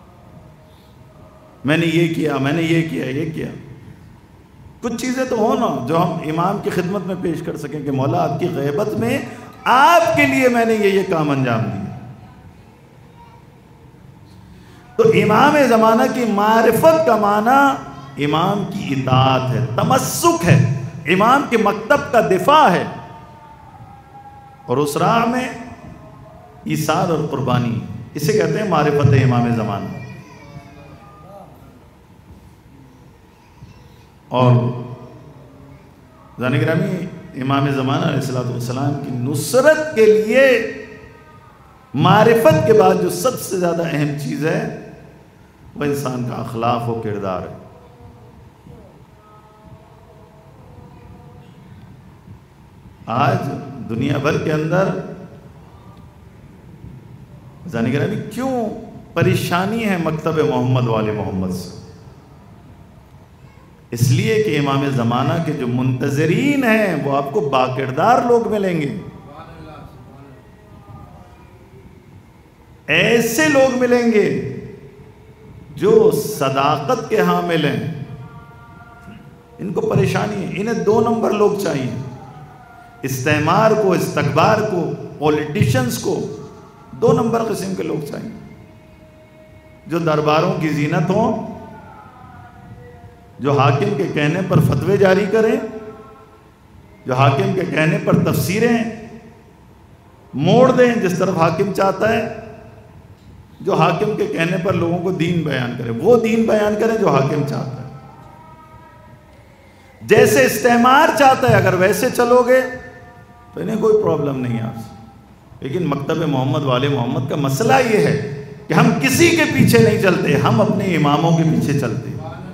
میں نے یہ کیا، میں نے یہ کیا، یہ کیا۔ کچھ چیزیں تو ہو نا جو ہم امام کی خدمت میں پیش کر سکیں کہ مولا آپ کی غیبت میں آپ کے لیے میں نے یہ کام انجام دیا۔ تو امام زمانہ کی معرفت کا معنی امام کی اطاعت ہے، تمسک ہے، امام کے مکتب کا دفاع ہے، اور اس راہ میں ایثار اور قربانی، اسے کہتے ہیں معرفت امام زمانہ۔ اور جان گرامی، امام زمانہ علیہ السلام کی نصرت کے لیے معرفت کے بعد جو سب سے زیادہ اہم چیز ہے وہ انسان کا اخلاق و کردار ہے۔ آج دنیا بھر کے اندر جان گرامی کیوں پریشانی ہے مکتب محمد والے محمد سے؟ اس لیے کہ امام زمانہ کے جو منتظرین ہیں وہ آپ کو باکردار لوگ ملیں گے، ایسے لوگ ملیں گے جو صداقت کے حامل ہیں۔ ان کو پریشانی ہے، انہیں 2 نمبر لوگ چاہیے، استعمار کو، استکبار کو، پولیٹیشنز کو 2 نمبر قسم کے لوگ چاہیے، جو درباروں کی زینت ہوں، جو حاکم کے کہنے پر فتوے جاری کریں، جو حاکم کے کہنے پر تفسیریں موڑ دیں جس طرف حاکم چاہتا ہے، جو حاکم کے کہنے پر لوگوں کو دین بیان کریں، وہ دین بیان کریں جو حاکم چاہتا ہے۔ جیسے استعمار چاہتا ہے اگر ویسے چلو گے تو انہیں کوئی پرابلم نہیں ہے آپ سے۔ لیکن مکتب محمد والے محمد کا مسئلہ یہ ہے کہ ہم کسی کے پیچھے نہیں چلتے، ہم اپنے اماموں کے پیچھے چلتے،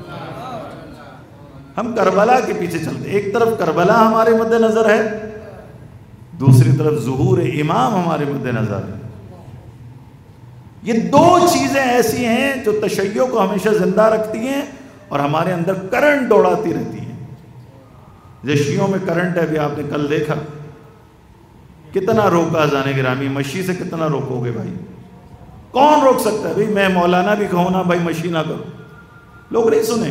ہم کربلا کے پیچھے چلتے۔ ایک طرف کربلا ہمارے مد نظر ہے، دوسری طرف ظہور امام ہمارے مد نظر ہے۔ یہ 2 چیزیں ایسی ہیں جو تشیع کو ہمیشہ زندہ رکھتی ہیں اور ہمارے اندر کرنٹ دوڑاتی رہتی ہیں۔ جیسے شیعوں میں کرنٹ ہے، ابھی آپ نے کل دیکھا کتنا روکا جانے گرامی، مشی سے کتنا روکو گے بھائی؟ کون روک سکتا ہے؟ بھائی میں مولانا بھی کہوں نا بھائی مشی نہ کرو، لوگ نہیں سنیں،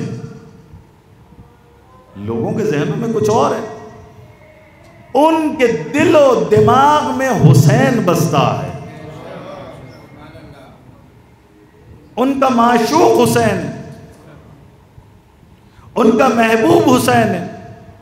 لوگوں کے ذہنوں میں کچھ اور ہے، ان کے دل و دماغ میں حسین بستا ہے، ان کا معشوق حسین ہے، ان کا محبوب حسین ہے،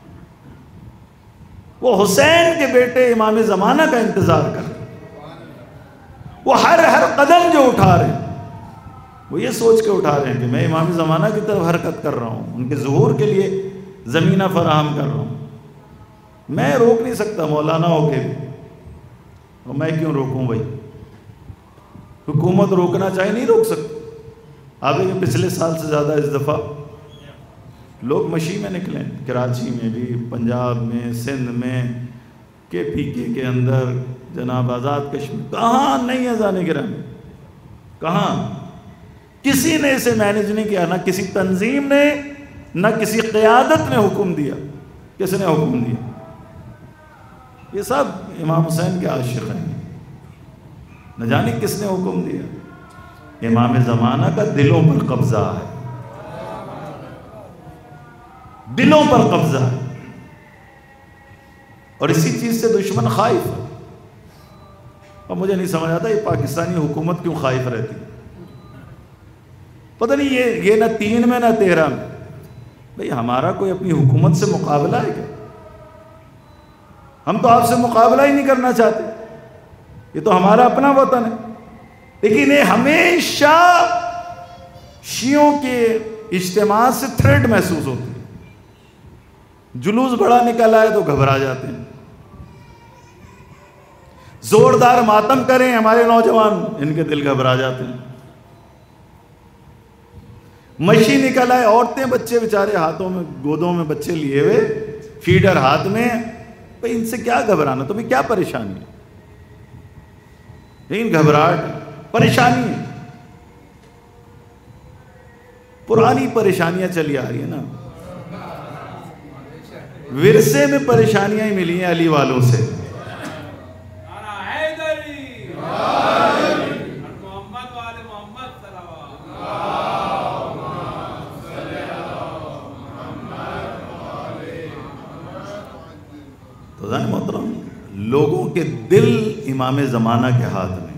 وہ حسین کے بیٹے امام زمانہ کا انتظار کر رہے، وہ ہر قدم جو اٹھا رہے ہیں وہ یہ سوچ کے اٹھا رہے ہیں کہ میں امام زمانہ کی طرف حرکت کر رہا ہوں، ان کے ظہور کے لیے زمینہ فراہم کر رہا ہوں۔ میں روک نہیں سکتا مولانا ہو کے بھی، اور میں کیوں روکوں بھائی؟ حکومت روکنا چاہے نہیں روک سکتی۔ آپ دیکھیں پچھلے سال سے زیادہ اس دفعہ لوگ مشی میں نکلیں، کراچی میں بھی، پنجاب میں، سندھ میں، کے پی کے اندر، جناب آزاد کشمیر، کہاں نہیں ہے جانے گرامی، کہاں؟ کسی نے اسے مینیج نہیں کیا، نہ کسی تنظیم نے، نہ کسی قیادت نے حکم دیا۔ کس نے حکم دیا؟ یہ سب امام حسین کے عاشق ہیں، نہ جانے کس نے حکم دیا۔ امام زمانہ کا دلوں پر قبضہ ہے، دلوں پر قبضہ ہے، اور اسی چیز سے دشمن خائف ہے۔ اور مجھے نہیں سمجھ آتا یہ پاکستانی حکومت کیوں خائف رہتی، پتہ نہیں یہ نہ 3 میں نہ 13 میں۔ بھئی ہمارا کوئی اپنی حکومت سے مقابلہ ہے کیا؟ ہم تو آپ سے مقابلہ ہی نہیں کرنا چاہتے، یہ تو ہمارا اپنا وطن ہے۔ لیکن یہ ہمیشہ شیعوں کے اجتماع سے تھریٹ محسوس ہوتی ہے، جلوس بڑا نکل آئے تو گھبرا جاتے ہیں، زوردار ماتم کریں ہمارے نوجوان، ان کے دل گھبرا جاتے ہیں، مشی نکل آئے، عورتیں بچے بیچارے ہاتھوں میں، گودوں میں بچے لیے ہوئے، فیڈر ہاتھ میں، بھئی ان سے کیا گھبرانا، تمہیں کیا پریشانی ہے؟ لیکن گھبراہٹ، پریشانی ہے، پرانی پریشانیاں چلی آ رہی ہیں نا، ورثے میں پریشانیاں ہی ملی ہیں علی والوں سے۔ تو ذہن محترم، لوگوں کے دل امام زمانہ کے ہاتھ میں،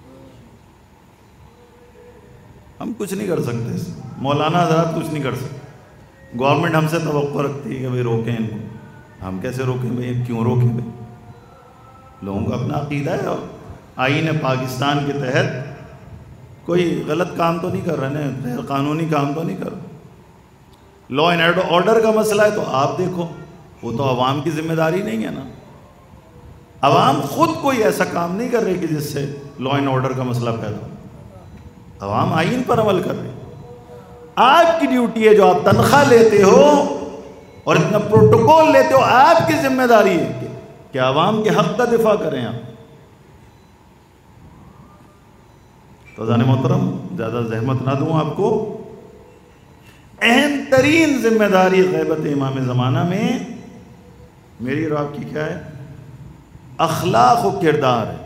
ہم کچھ نہیں کر سکتے، مولانا حضرات کچھ نہیں کر سکتے۔ گورنمنٹ ہم سے توقع رکھتی ہے کہ بھئی روکیں ان کو، ہم کیسے روکیں بھئی، کیوں روکیں بھئی؟ لوگوں کا اپنا عقیدہ ہے، اور آئین پاکستان کے تحت کوئی غلط کام تو نہیں کر رہے ہیں، غیر قانونی کام تو نہیں کر رہے۔ لا اینڈ آرڈر کا مسئلہ ہے تو آپ دیکھو، وہ تو عوام کی ذمہ داری نہیں ہے نا، عوام خود کوئی ایسا کام نہیں کر رہی کہ جس سے لا اینڈ آرڈر کا مسئلہ پیدا ہو، عوام آئین پر عمل کر رہی۔ آپ کی ڈیوٹی ہے، جو آپ تنخواہ لیتے ہو اور اتنا پروٹوکول لیتے ہو، آپ کی ذمہ داری ہے کہ عوام کے حق کا دفاع کریں آپ۔ تو عزیزان محترم، زیادہ زحمت نہ دوں آپ کو، اہم ترین ذمہ داری غیبت امام زمانہ میں میری اور آپ کی کیا ہے؟ اخلاق و کردار ہے۔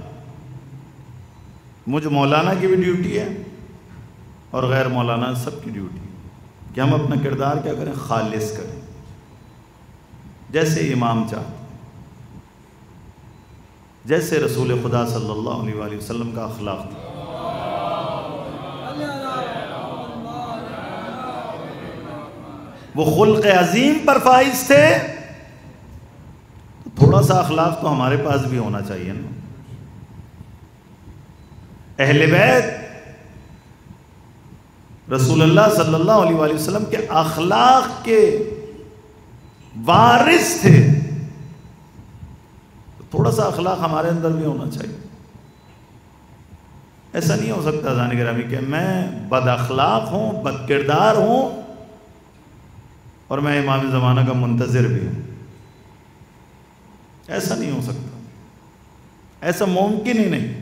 مجھ مولانا کی بھی ڈیوٹی ہے اور غیر مولانا سب کی ڈیوٹی ہے کہ ہم اپنا کردار کیا کریں؟ خالص کریں، جیسے امام چاہتے، جیسے رسول خدا صلی اللہ علیہ وآلہ وسلم کا اخلاق تھا۔ وہ خلق عظیم پر فائز تھے، تو تھوڑا سا اخلاق تو ہمارے پاس بھی ہونا چاہیے نا۔ اہل بیت رسول اللہ صلی اللہ علیہ وآلہ وسلم کے اخلاق کے وارث تھے، تو تھوڑا سا اخلاق ہمارے اندر بھی ہونا چاہیے۔ ایسا نہیں ہو سکتا عزیزان گرامی کہ میں بد اخلاق ہوں، بد کردار ہوں اور میں امام زمانہ کا منتظر بھی ہوں، ایسا نہیں ہو سکتا، ایسا ممکن ہی نہیں۔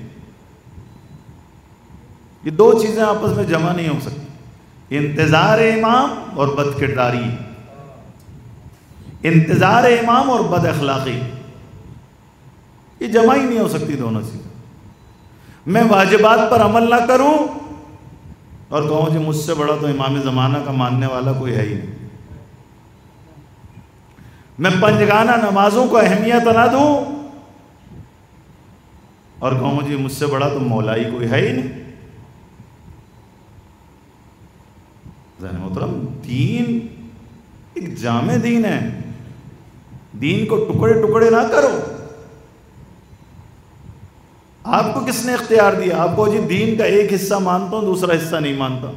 یہ دو چیزیں آپس میں جمع نہیں ہو سکتی، انتظار امام اور بد کرداری، انتظار امام اور بد اخلاقی، یہ جمع ہی نہیں ہو سکتی دونوں چیزیں۔ میں واجبات پر عمل نہ کروں اور کہوں جی مجھ سے بڑا تو امام زمانہ کا ماننے والا کوئی ہے ہی نہیں، میں پنجگانہ نمازوں کو اہمیت نہ دوں اور کہوں جی مجھ سے بڑا تو مولائی کوئی ہے ہی نہیں۔ ذہن محترم، دین ایک جامع دین ہے، دین کو ٹکڑے ٹکڑے نہ کرو۔ آپ کو کس نے اختیار دیا؟ آپ کو جی دین کا ایک حصہ مانتا ہوں، دوسرا حصہ نہیں مانتا۔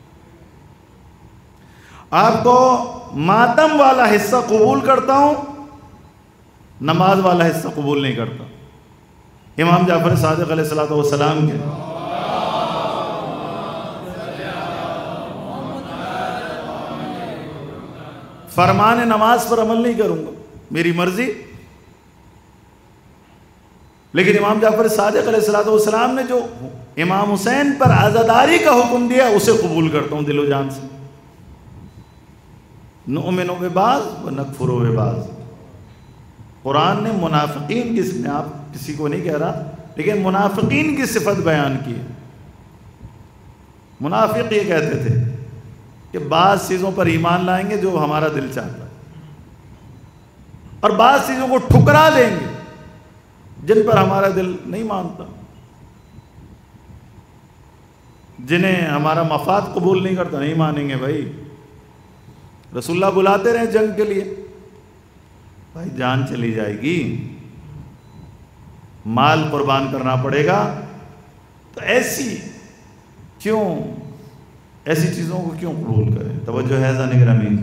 آپ کو ماتم والا حصہ قبول کرتا ہوں، نماز والا حصہ قبول نہیں کرتا۔ امام جعفر صادق علیہ السلام کے فرمان نماز پر عمل نہیں کروں گا، میری مرضی، لیکن امام جعفر صادق علیہ السلام نے جو امام حسین پر عزاداری کا حکم دیا اسے قبول کرتا ہوں دل و جان سے۔ نؤمن ببعض ونکفر ببعض۔ قرآن نے منافقین کی، میں آپ کسی کو نہیں کہہ رہا، لیکن منافقین کی صفت بیان کی ہے۔ منافق یہ کہتے تھے کہ بعض چیزوں پر ایمان لائیں گے جو ہمارا دل چاہتا ہے، اور بعض چیزوں کو ٹھکرا دیں گے جن پر ہمارا دل نہیں مانتا، جنہیں ہمارا مفاد قبول نہیں کرتا، نہیں مانیں گے بھائی۔ رسول اللہ بلاتے رہے جنگ کے لیے، بھائی جان چلی جائے گی، مال قربان کرنا پڑے گا، تو ایسی چیزوں کو کیوں قبول کریں؟ توجہ ہے ذہن گرامی؟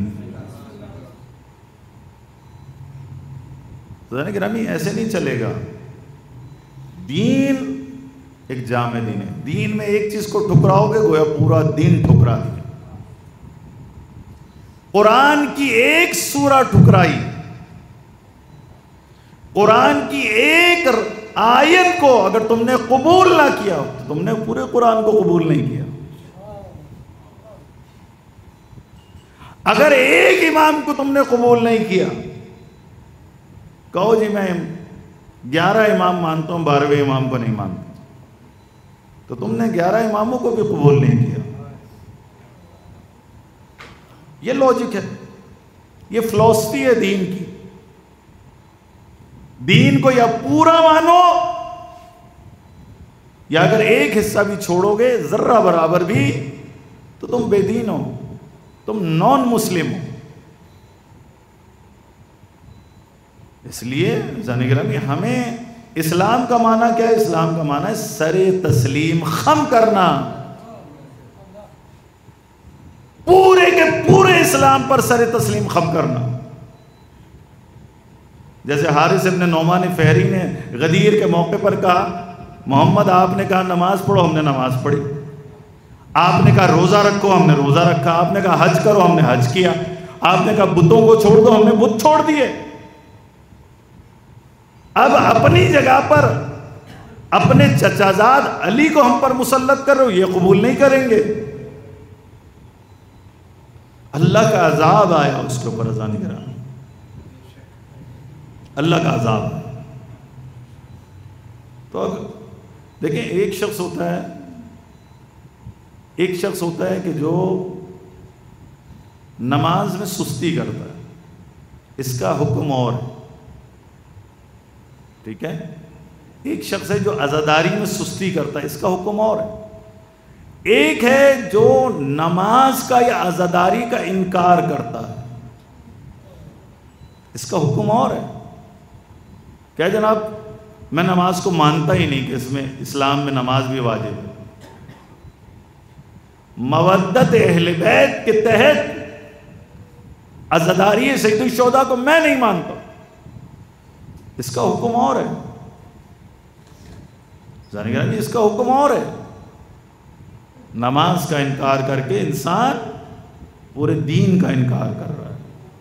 ذہن گرامی، ایسے نہیں چلے گا۔ دین ایک جامع دین ہے، دین میں ایک چیز کو ٹھکراؤ گے گویا پورا دین ٹھکرا دیا۔ قرآن کی ایک سورہ ٹھکرائی، قرآن کی ایک آیت کو اگر تم نے قبول نہ کیا تو تم نے پورے قرآن کو قبول نہیں کیا. اگر ایک امام کو تم نے قبول نہیں کیا، کہو جی میں 11 امام مانتا ہوں 12ویں امام کو نہیں مانتا، تو تم نے 11 اماموں کو بھی قبول نہیں کیا. یہ لاجک ہے، یہ فلسفی ہے دین کی. دین کو یا پورا مانو یا اگر ایک حصہ بھی چھوڑو گے ذرہ برابر بھی تو تم بے دین ہو، تم نان مسلم ہو. اس لیے عزیزان گرامی ہمیں اسلام کا معنی کیا ہے؟ اسلام کا معنی ہے سر تسلیم خم کرنا، پورے کے پورے اسلام پر سر تسلیم خم کرنا. جیسے حارث ابن نعمان فہری نے غدیر کے موقع پر کہا محمد آپ نے کہا نماز پڑھو، ہم نے نماز پڑھی. آپ نے کہا روزہ رکھو، ہم نے روزہ رکھا. آپ نے کہا حج کرو، ہم نے حج کیا. آپ نے کہا بتوں کو چھوڑ دو، ہم نے بت چھوڑ دیے. اب اپنی جگہ پر اپنے چچا زاد علی کو ہم پر مسلط کر رہے ہو، یہ قبول نہیں کریں گے. اللہ کا عذاب آیا اس کے اوپر. عزیزان گرامی اللہ کا عذاب ہے. تو اب دیکھیں ایک شخص ہوتا ہے کہ جو نماز میں سستی کرتا ہے، اس کا حکم اور ہے، ٹھیک ہے. ایک شخص ہے جو عزاداری میں سستی کرتا ہے، اس کا حکم اور ہے. ایک ہے جو نماز کا یا عزاداری کا انکار کرتا ہے، اس کا حکم اور ہے. کیا جناب میں نماز کو مانتا ہی نہیں کہ اس میں اسلام میں نماز بھی واجب ہے. مودت اہل بیت کے تحت عزاداری سید الشہداء کو میں نہیں مانتا، اس کا حکم اور ہے. جانے گا اس کا حکم اور ہے. نماز کا انکار کر کے انسان پورے دین کا انکار کر رہا ہے.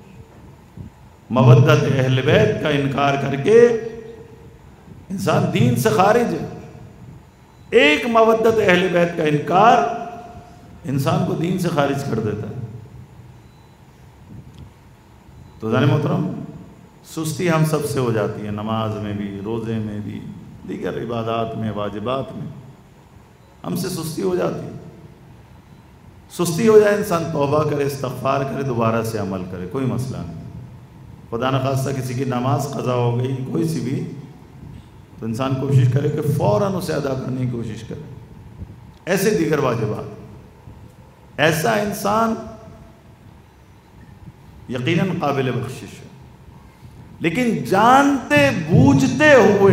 مودت اہل بیت کا انکار کر کے انسان دین سے خارج ہے. ایک مودت اہل بیت کا انکار انسان کو دین سے خارج کر دیتا ہے. تو جانے محترم سستی ہم سب سے ہو جاتی ہے، نماز میں بھی، روزے میں بھی، دیگر عبادات میں، واجبات میں ہم سے سستی ہو جاتی ہے. سستی ہو جائے انسان توبہ کرے، استغفار کرے، دوبارہ سے عمل کرے، کوئی مسئلہ نہیں. خدا نخواستہ کسی کی نماز قضا ہو گئی کوئی سی بھی، تو انسان کوشش کرے کہ فوراً اسے ادا کرنے کی کوشش کرے. ایسے دیگر واجبات، ایسا انسان یقیناً قابل بخشش ہے. لیکن جانتے بوجھتے ہوئے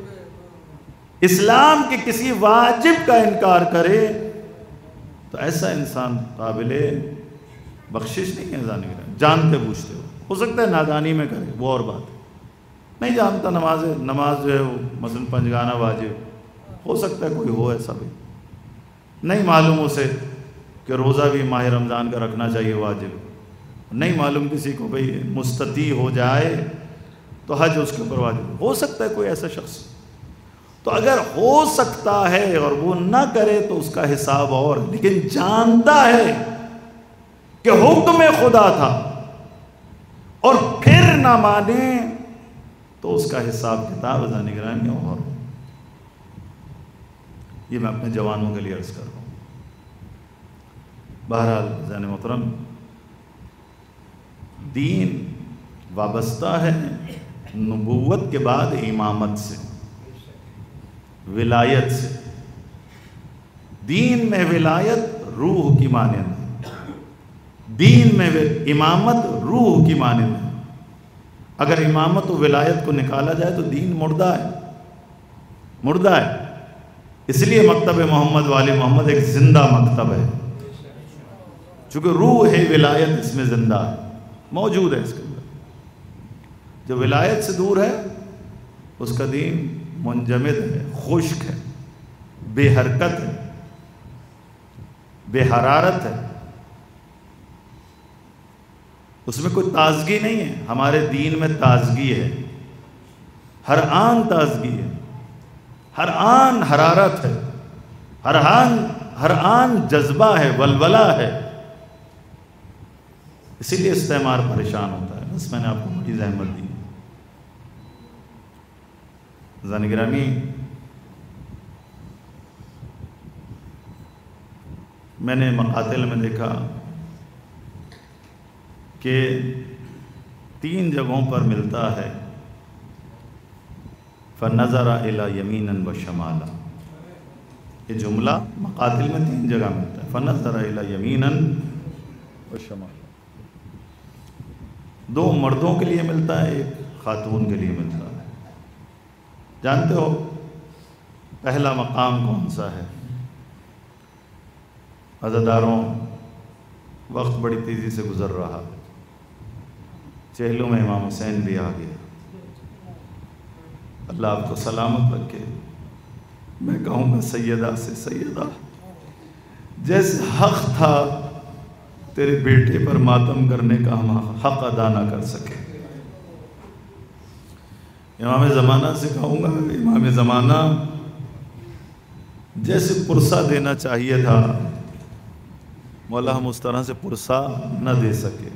اسلام کے کسی واجب کا انکار کرے تو ایسا انسان قابل بخشش نہیں ہے. جانتے بوجھتے ہو سکتا ہے نادانی میں کرے، وہ اور بات ہے. نہیں جانتا نماز جو ہے وہ مثلا پنجگانہ واجب، ہو سکتا ہے کوئی ہو ایسا بھی. نہیں معلوم اسے کہ روزہ بھی ماہ رمضان کا رکھنا چاہیے واجب. نہیں معلوم کسی کو بھئی مستطیع ہو جائے تو حج اس کے اوپر واجب. ہو سکتا ہے کوئی ایسا شخص. تو اگر ہو سکتا ہے اور وہ نہ کرے تو اس کا حساب اور، لیکن جانتا ہے کہ حکم خدا تھا اور پھر نہ مانے تو اس کا حساب کتاب عزیزان گرامی اور. یہ میں اپنے جوانوں کے لیے عرض کر رہا ہوں. بہرحال عزیزان محترم دین وابستہ ہے نبوت کے بعد امامت سے، ولایت سے. دین میں ولایت روح کی مانند، دین میں امامت روح کی مانند. اگر امامت و ولایت کو نکالا جائے تو دین مردہ ہے. اس لیے مکتب محمد والے محمد ایک زندہ مکتب ہے، چونکہ روح ولایت اس میں زندہ ہے، موجود ہے اس کے اندر. جو ولایت سے دور ہے اس کا دین منجمد ہے، خشک ہے، بے حرکت ہے، بے حرارت ہے، اس میں کوئی تازگی نہیں ہے. ہمارے دین میں تازگی ہے، ہر آن تازگی ہے. ہر آن حرارت ہے، ہر آن جذبہ ہے، ولولہ ہے. اسی لیے استعمار پریشان ہوتا ہے. بس میں نے آپ کو بڑی زحمت دی. عزیزان گرامی، میں نے مقاتل میں دیکھا کہ 3 جگہوں پر ملتا ہے فَنَظَرَ إِلَى يَمِينًا وَشَمَالًا. یہ جملہ مقاتل میں 3 جگہ ملتا ہے. فَنَظَرَ إِلَى يَمِينًا وَشَمَالًا. 2 مردوں کے لیے ملتا ہے، 1 خاتون کے لیے ملتا ہے. جانتے ہو پہلا مقام کون سا ہے؟ عزاداروں، وقت بڑی تیزی سے گزر رہا. چہلوں میں امام حسین بھی آ گیا. اللہ آپ کو سلامت رکھے. میں کہوں گا سیدہ سے سیدہ، جیسے حق تھا تیرے بیٹے پر ماتم کرنے کا ہم حق ادا نہ کر سکے. امام زمانہ سے کہوں گا، امام زمانہ جیسے پرسہ دینا چاہیے تھا، مولا ہم اس طرح سے پرسہ نہ دے سکے.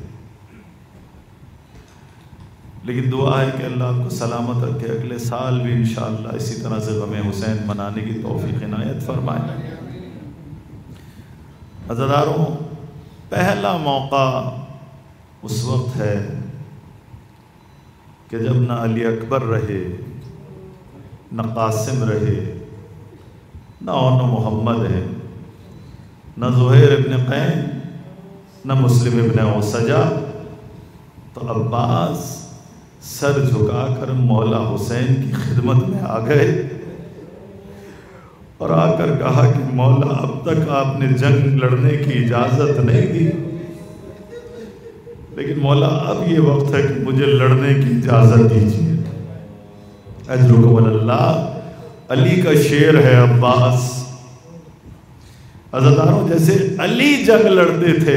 لیکن دعا ہے کہ اللہ آپ کو سلامت رکھے. اگلے سال بھی انشاءاللہ اسی طرح سے غم حسین منانے کی توفیق عنایت فرمائے. عزاداروں، پہلا موقع اس وقت ہے کہ جب نہ علی اکبر رہے، نہ قاسم رہے، نہ محمد ہے، نہ زہیر ابن قین، نہ مسلم ابن اوسجہ. تو عباس سر جھکا کر مولا حسین کی خدمت میں آ گئے اور آ کر کہا کہ مولا اب تک آپ نے جنگ لڑنے کی اجازت نہیں دی، لیکن مولا اب یہ وقت ہے کہ مجھے لڑنے کی اجازت دیجیے. اجرکم اللہ. علی کا شعر ہے عباس. عزاداروں، جیسے علی جنگ لڑتے تھے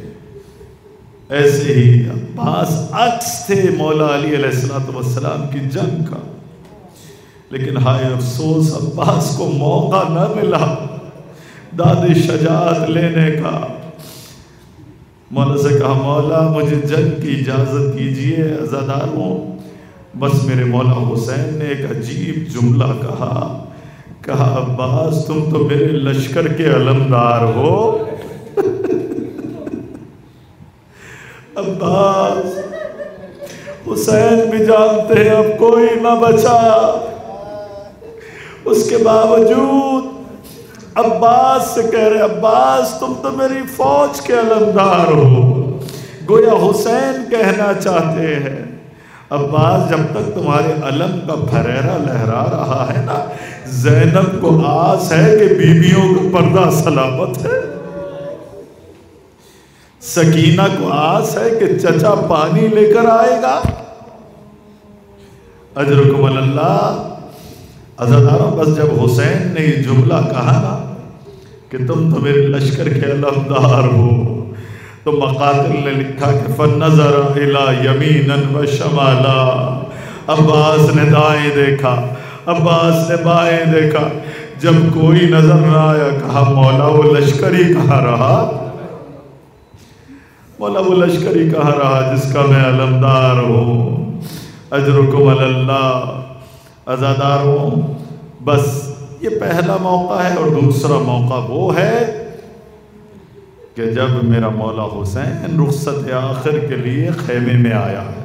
ایسے ہی عباس عکس تھے مولا علی علیہ السلام کی جنگ کا. لیکن ہائے افسوس، عباس کو موقع نہ ملا داد شجاعت لینے کا. مولا سے کہا مولا مجھے جنگ کی اجازت دیجیے. عزاداروں، بس میرے مولا حسین نے ایک عجیب جملہ کہا عباس تم تو میرے لشکر کے علمدار ہو. عباس، حسین بھی جانتے ہیں اب کوئی نہ بچا، اس کے باوجود عباس سے کہہ رہے عباس تم تو میری فوج کے علمدار ہو. گویا حسین کہنا چاہتے ہیں عباس جب تک تمہارے علم کا پھریرا لہرا رہا ہے نا، زینب کو آس ہے کہ بیویوں کا پردہ سلامت ہے، سکینہ کو آس ہے کہ چچا پانی لے کر آئے گا. اجرکم اللہ. عزاداروں، بس جب حسین نے یہ جملہ کہا نا کہ تم تو میرے لشکر کے علمدار ہو، تو مقاتل نے لکھا کہ فَنَّظَرَ إِلَى يَمِينًا وَشَمَالًا. عباس نے دائیں دیکھا، عباس نے بائیں دیکھا. جب کوئی نظر نہ آیا کہا مولا وہ لشکری کہاں رہا، مولا وہ لشکری کہاں رہا جس کا میں علمدار ہوں. اجرکم اللہ. عزاداروں، بس یہ پہلا موقع ہے. اور دوسرا موقع وہ ہے کہ جب میرا مولا حسین رخصت آخر کے لیے خیمے میں آیا ہے.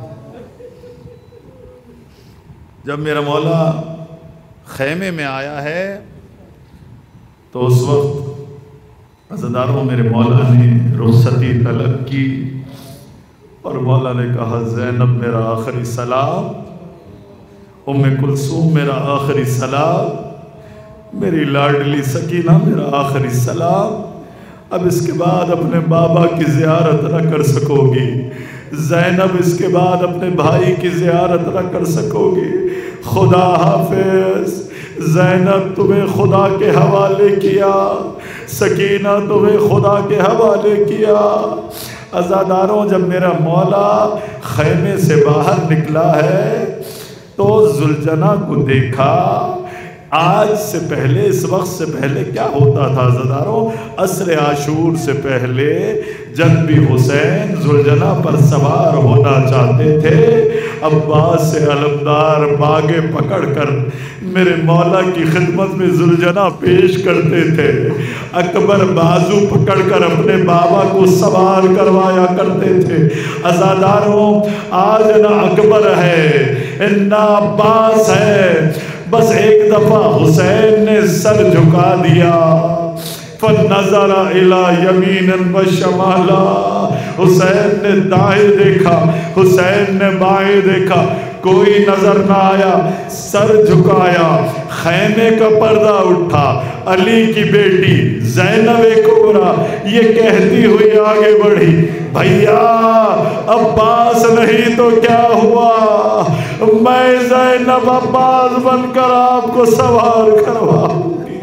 جب میرا مولا خیمے میں آیا ہے تو اس وقت عزاداروں میرے مولا نے رخصتی طلب کی اور مولا نے کہا زینب میرا آخری سلام، ام کلثوم میرا آخری سلام، میری لاڈلی سکینہ میرا آخری سلام. اب اس کے بعد اپنے بابا کی زیارت نہ کر سکو گی. زینب اس کے بعد اپنے بھائی کی زیارت نہ کر سکو گی. خدا حافظ. زینب تمہیں خدا کے حوالے کیا، سکینہ تمہیں خدا کے حوالے کیا. عزاداروں، جب میرا مولا خیمے سے باہر نکلا ہے تو زلجنہ کو دیکھا، آج سے پہلے، اس وقت سے پہلے کیا ہوتا تھا عزیزانو؟ عصر عاشور سے پہلے جب بھی حسین ذوالجناح پر سوار ہونا چاہتے تھے، عباس سے علمدار باگے پکڑ کر میرے مولا کی خدمت میں ذوالجناح پیش کرتے تھے۔ اکبر بازو پکڑ کر اپنے بابا کو سوار کروایا کرتے تھے۔ عزاداروں، آج نہ اکبر ہے نہ عباس ہے، بس ایک دفعہ حسین نے سر جھکا دیا، فَنَظَرَ إِلَى يَمِينٍ وَشَمَالًا، حسین نے دائیں دیکھا، حسین نے بائیں دیکھا، کوئی نظر نہ آیا، سر جھکایا، خیمے کا پردہ اٹھا، علی کی بیٹی زینب کبریٰ یہ کہتی ہوئی آگے بڑھی، بھیا عباس نہیں تو کیا ہوا، میں زینب عباس بن کر آپ کو سوار کرواؤں گی،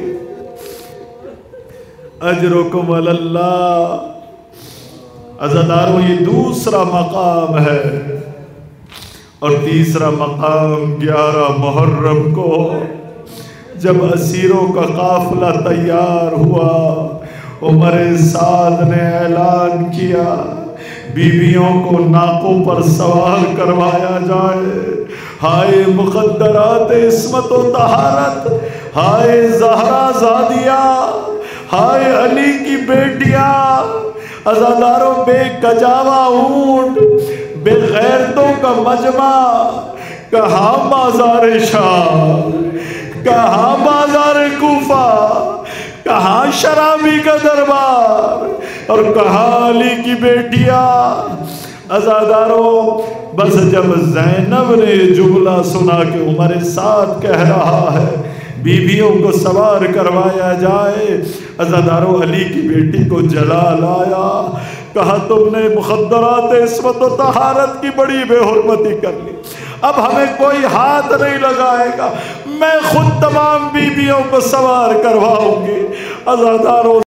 اجرکم علی اللہ۔ عزاداروں، یہ دوسرا مقام ہے، اور تیسرا مقام 11 محرم کو جب اسیروں کا قافلہ تیار ہوا، عمر سعد نے اعلان کیا بیویوں کو ناقوں پر سوار کروایا جائے۔ ہائے مقدرات عصمت و طہارت، ہائے زہرا زادیہ، ہائے علی کی بیٹیاں، عزاداروں، بے کجاوا اونٹ، بے غیرتوں کا مجمع، کہاں بازار شام، کہاں بازار کوفہ، کہاں شرابی کا دربار، اور کہاں علی کی بیٹیاں۔ عزاداروں، بس جب زینب نے جملہ سنا کہ عمر سعد کہہ رہا ہے بیویوں کو سوار کروایا جائے، عزاداروں، علی کی بیٹی کو جلال آیا، کہا تم نے مخدرات عصمت و طہارت کی بڑی بے حرمتی کر لی، اب ہمیں کوئی ہاتھ نہیں لگائے گا، میں خود تمام بیویوں کو سوار کرواؤں گی۔ عزاداروں،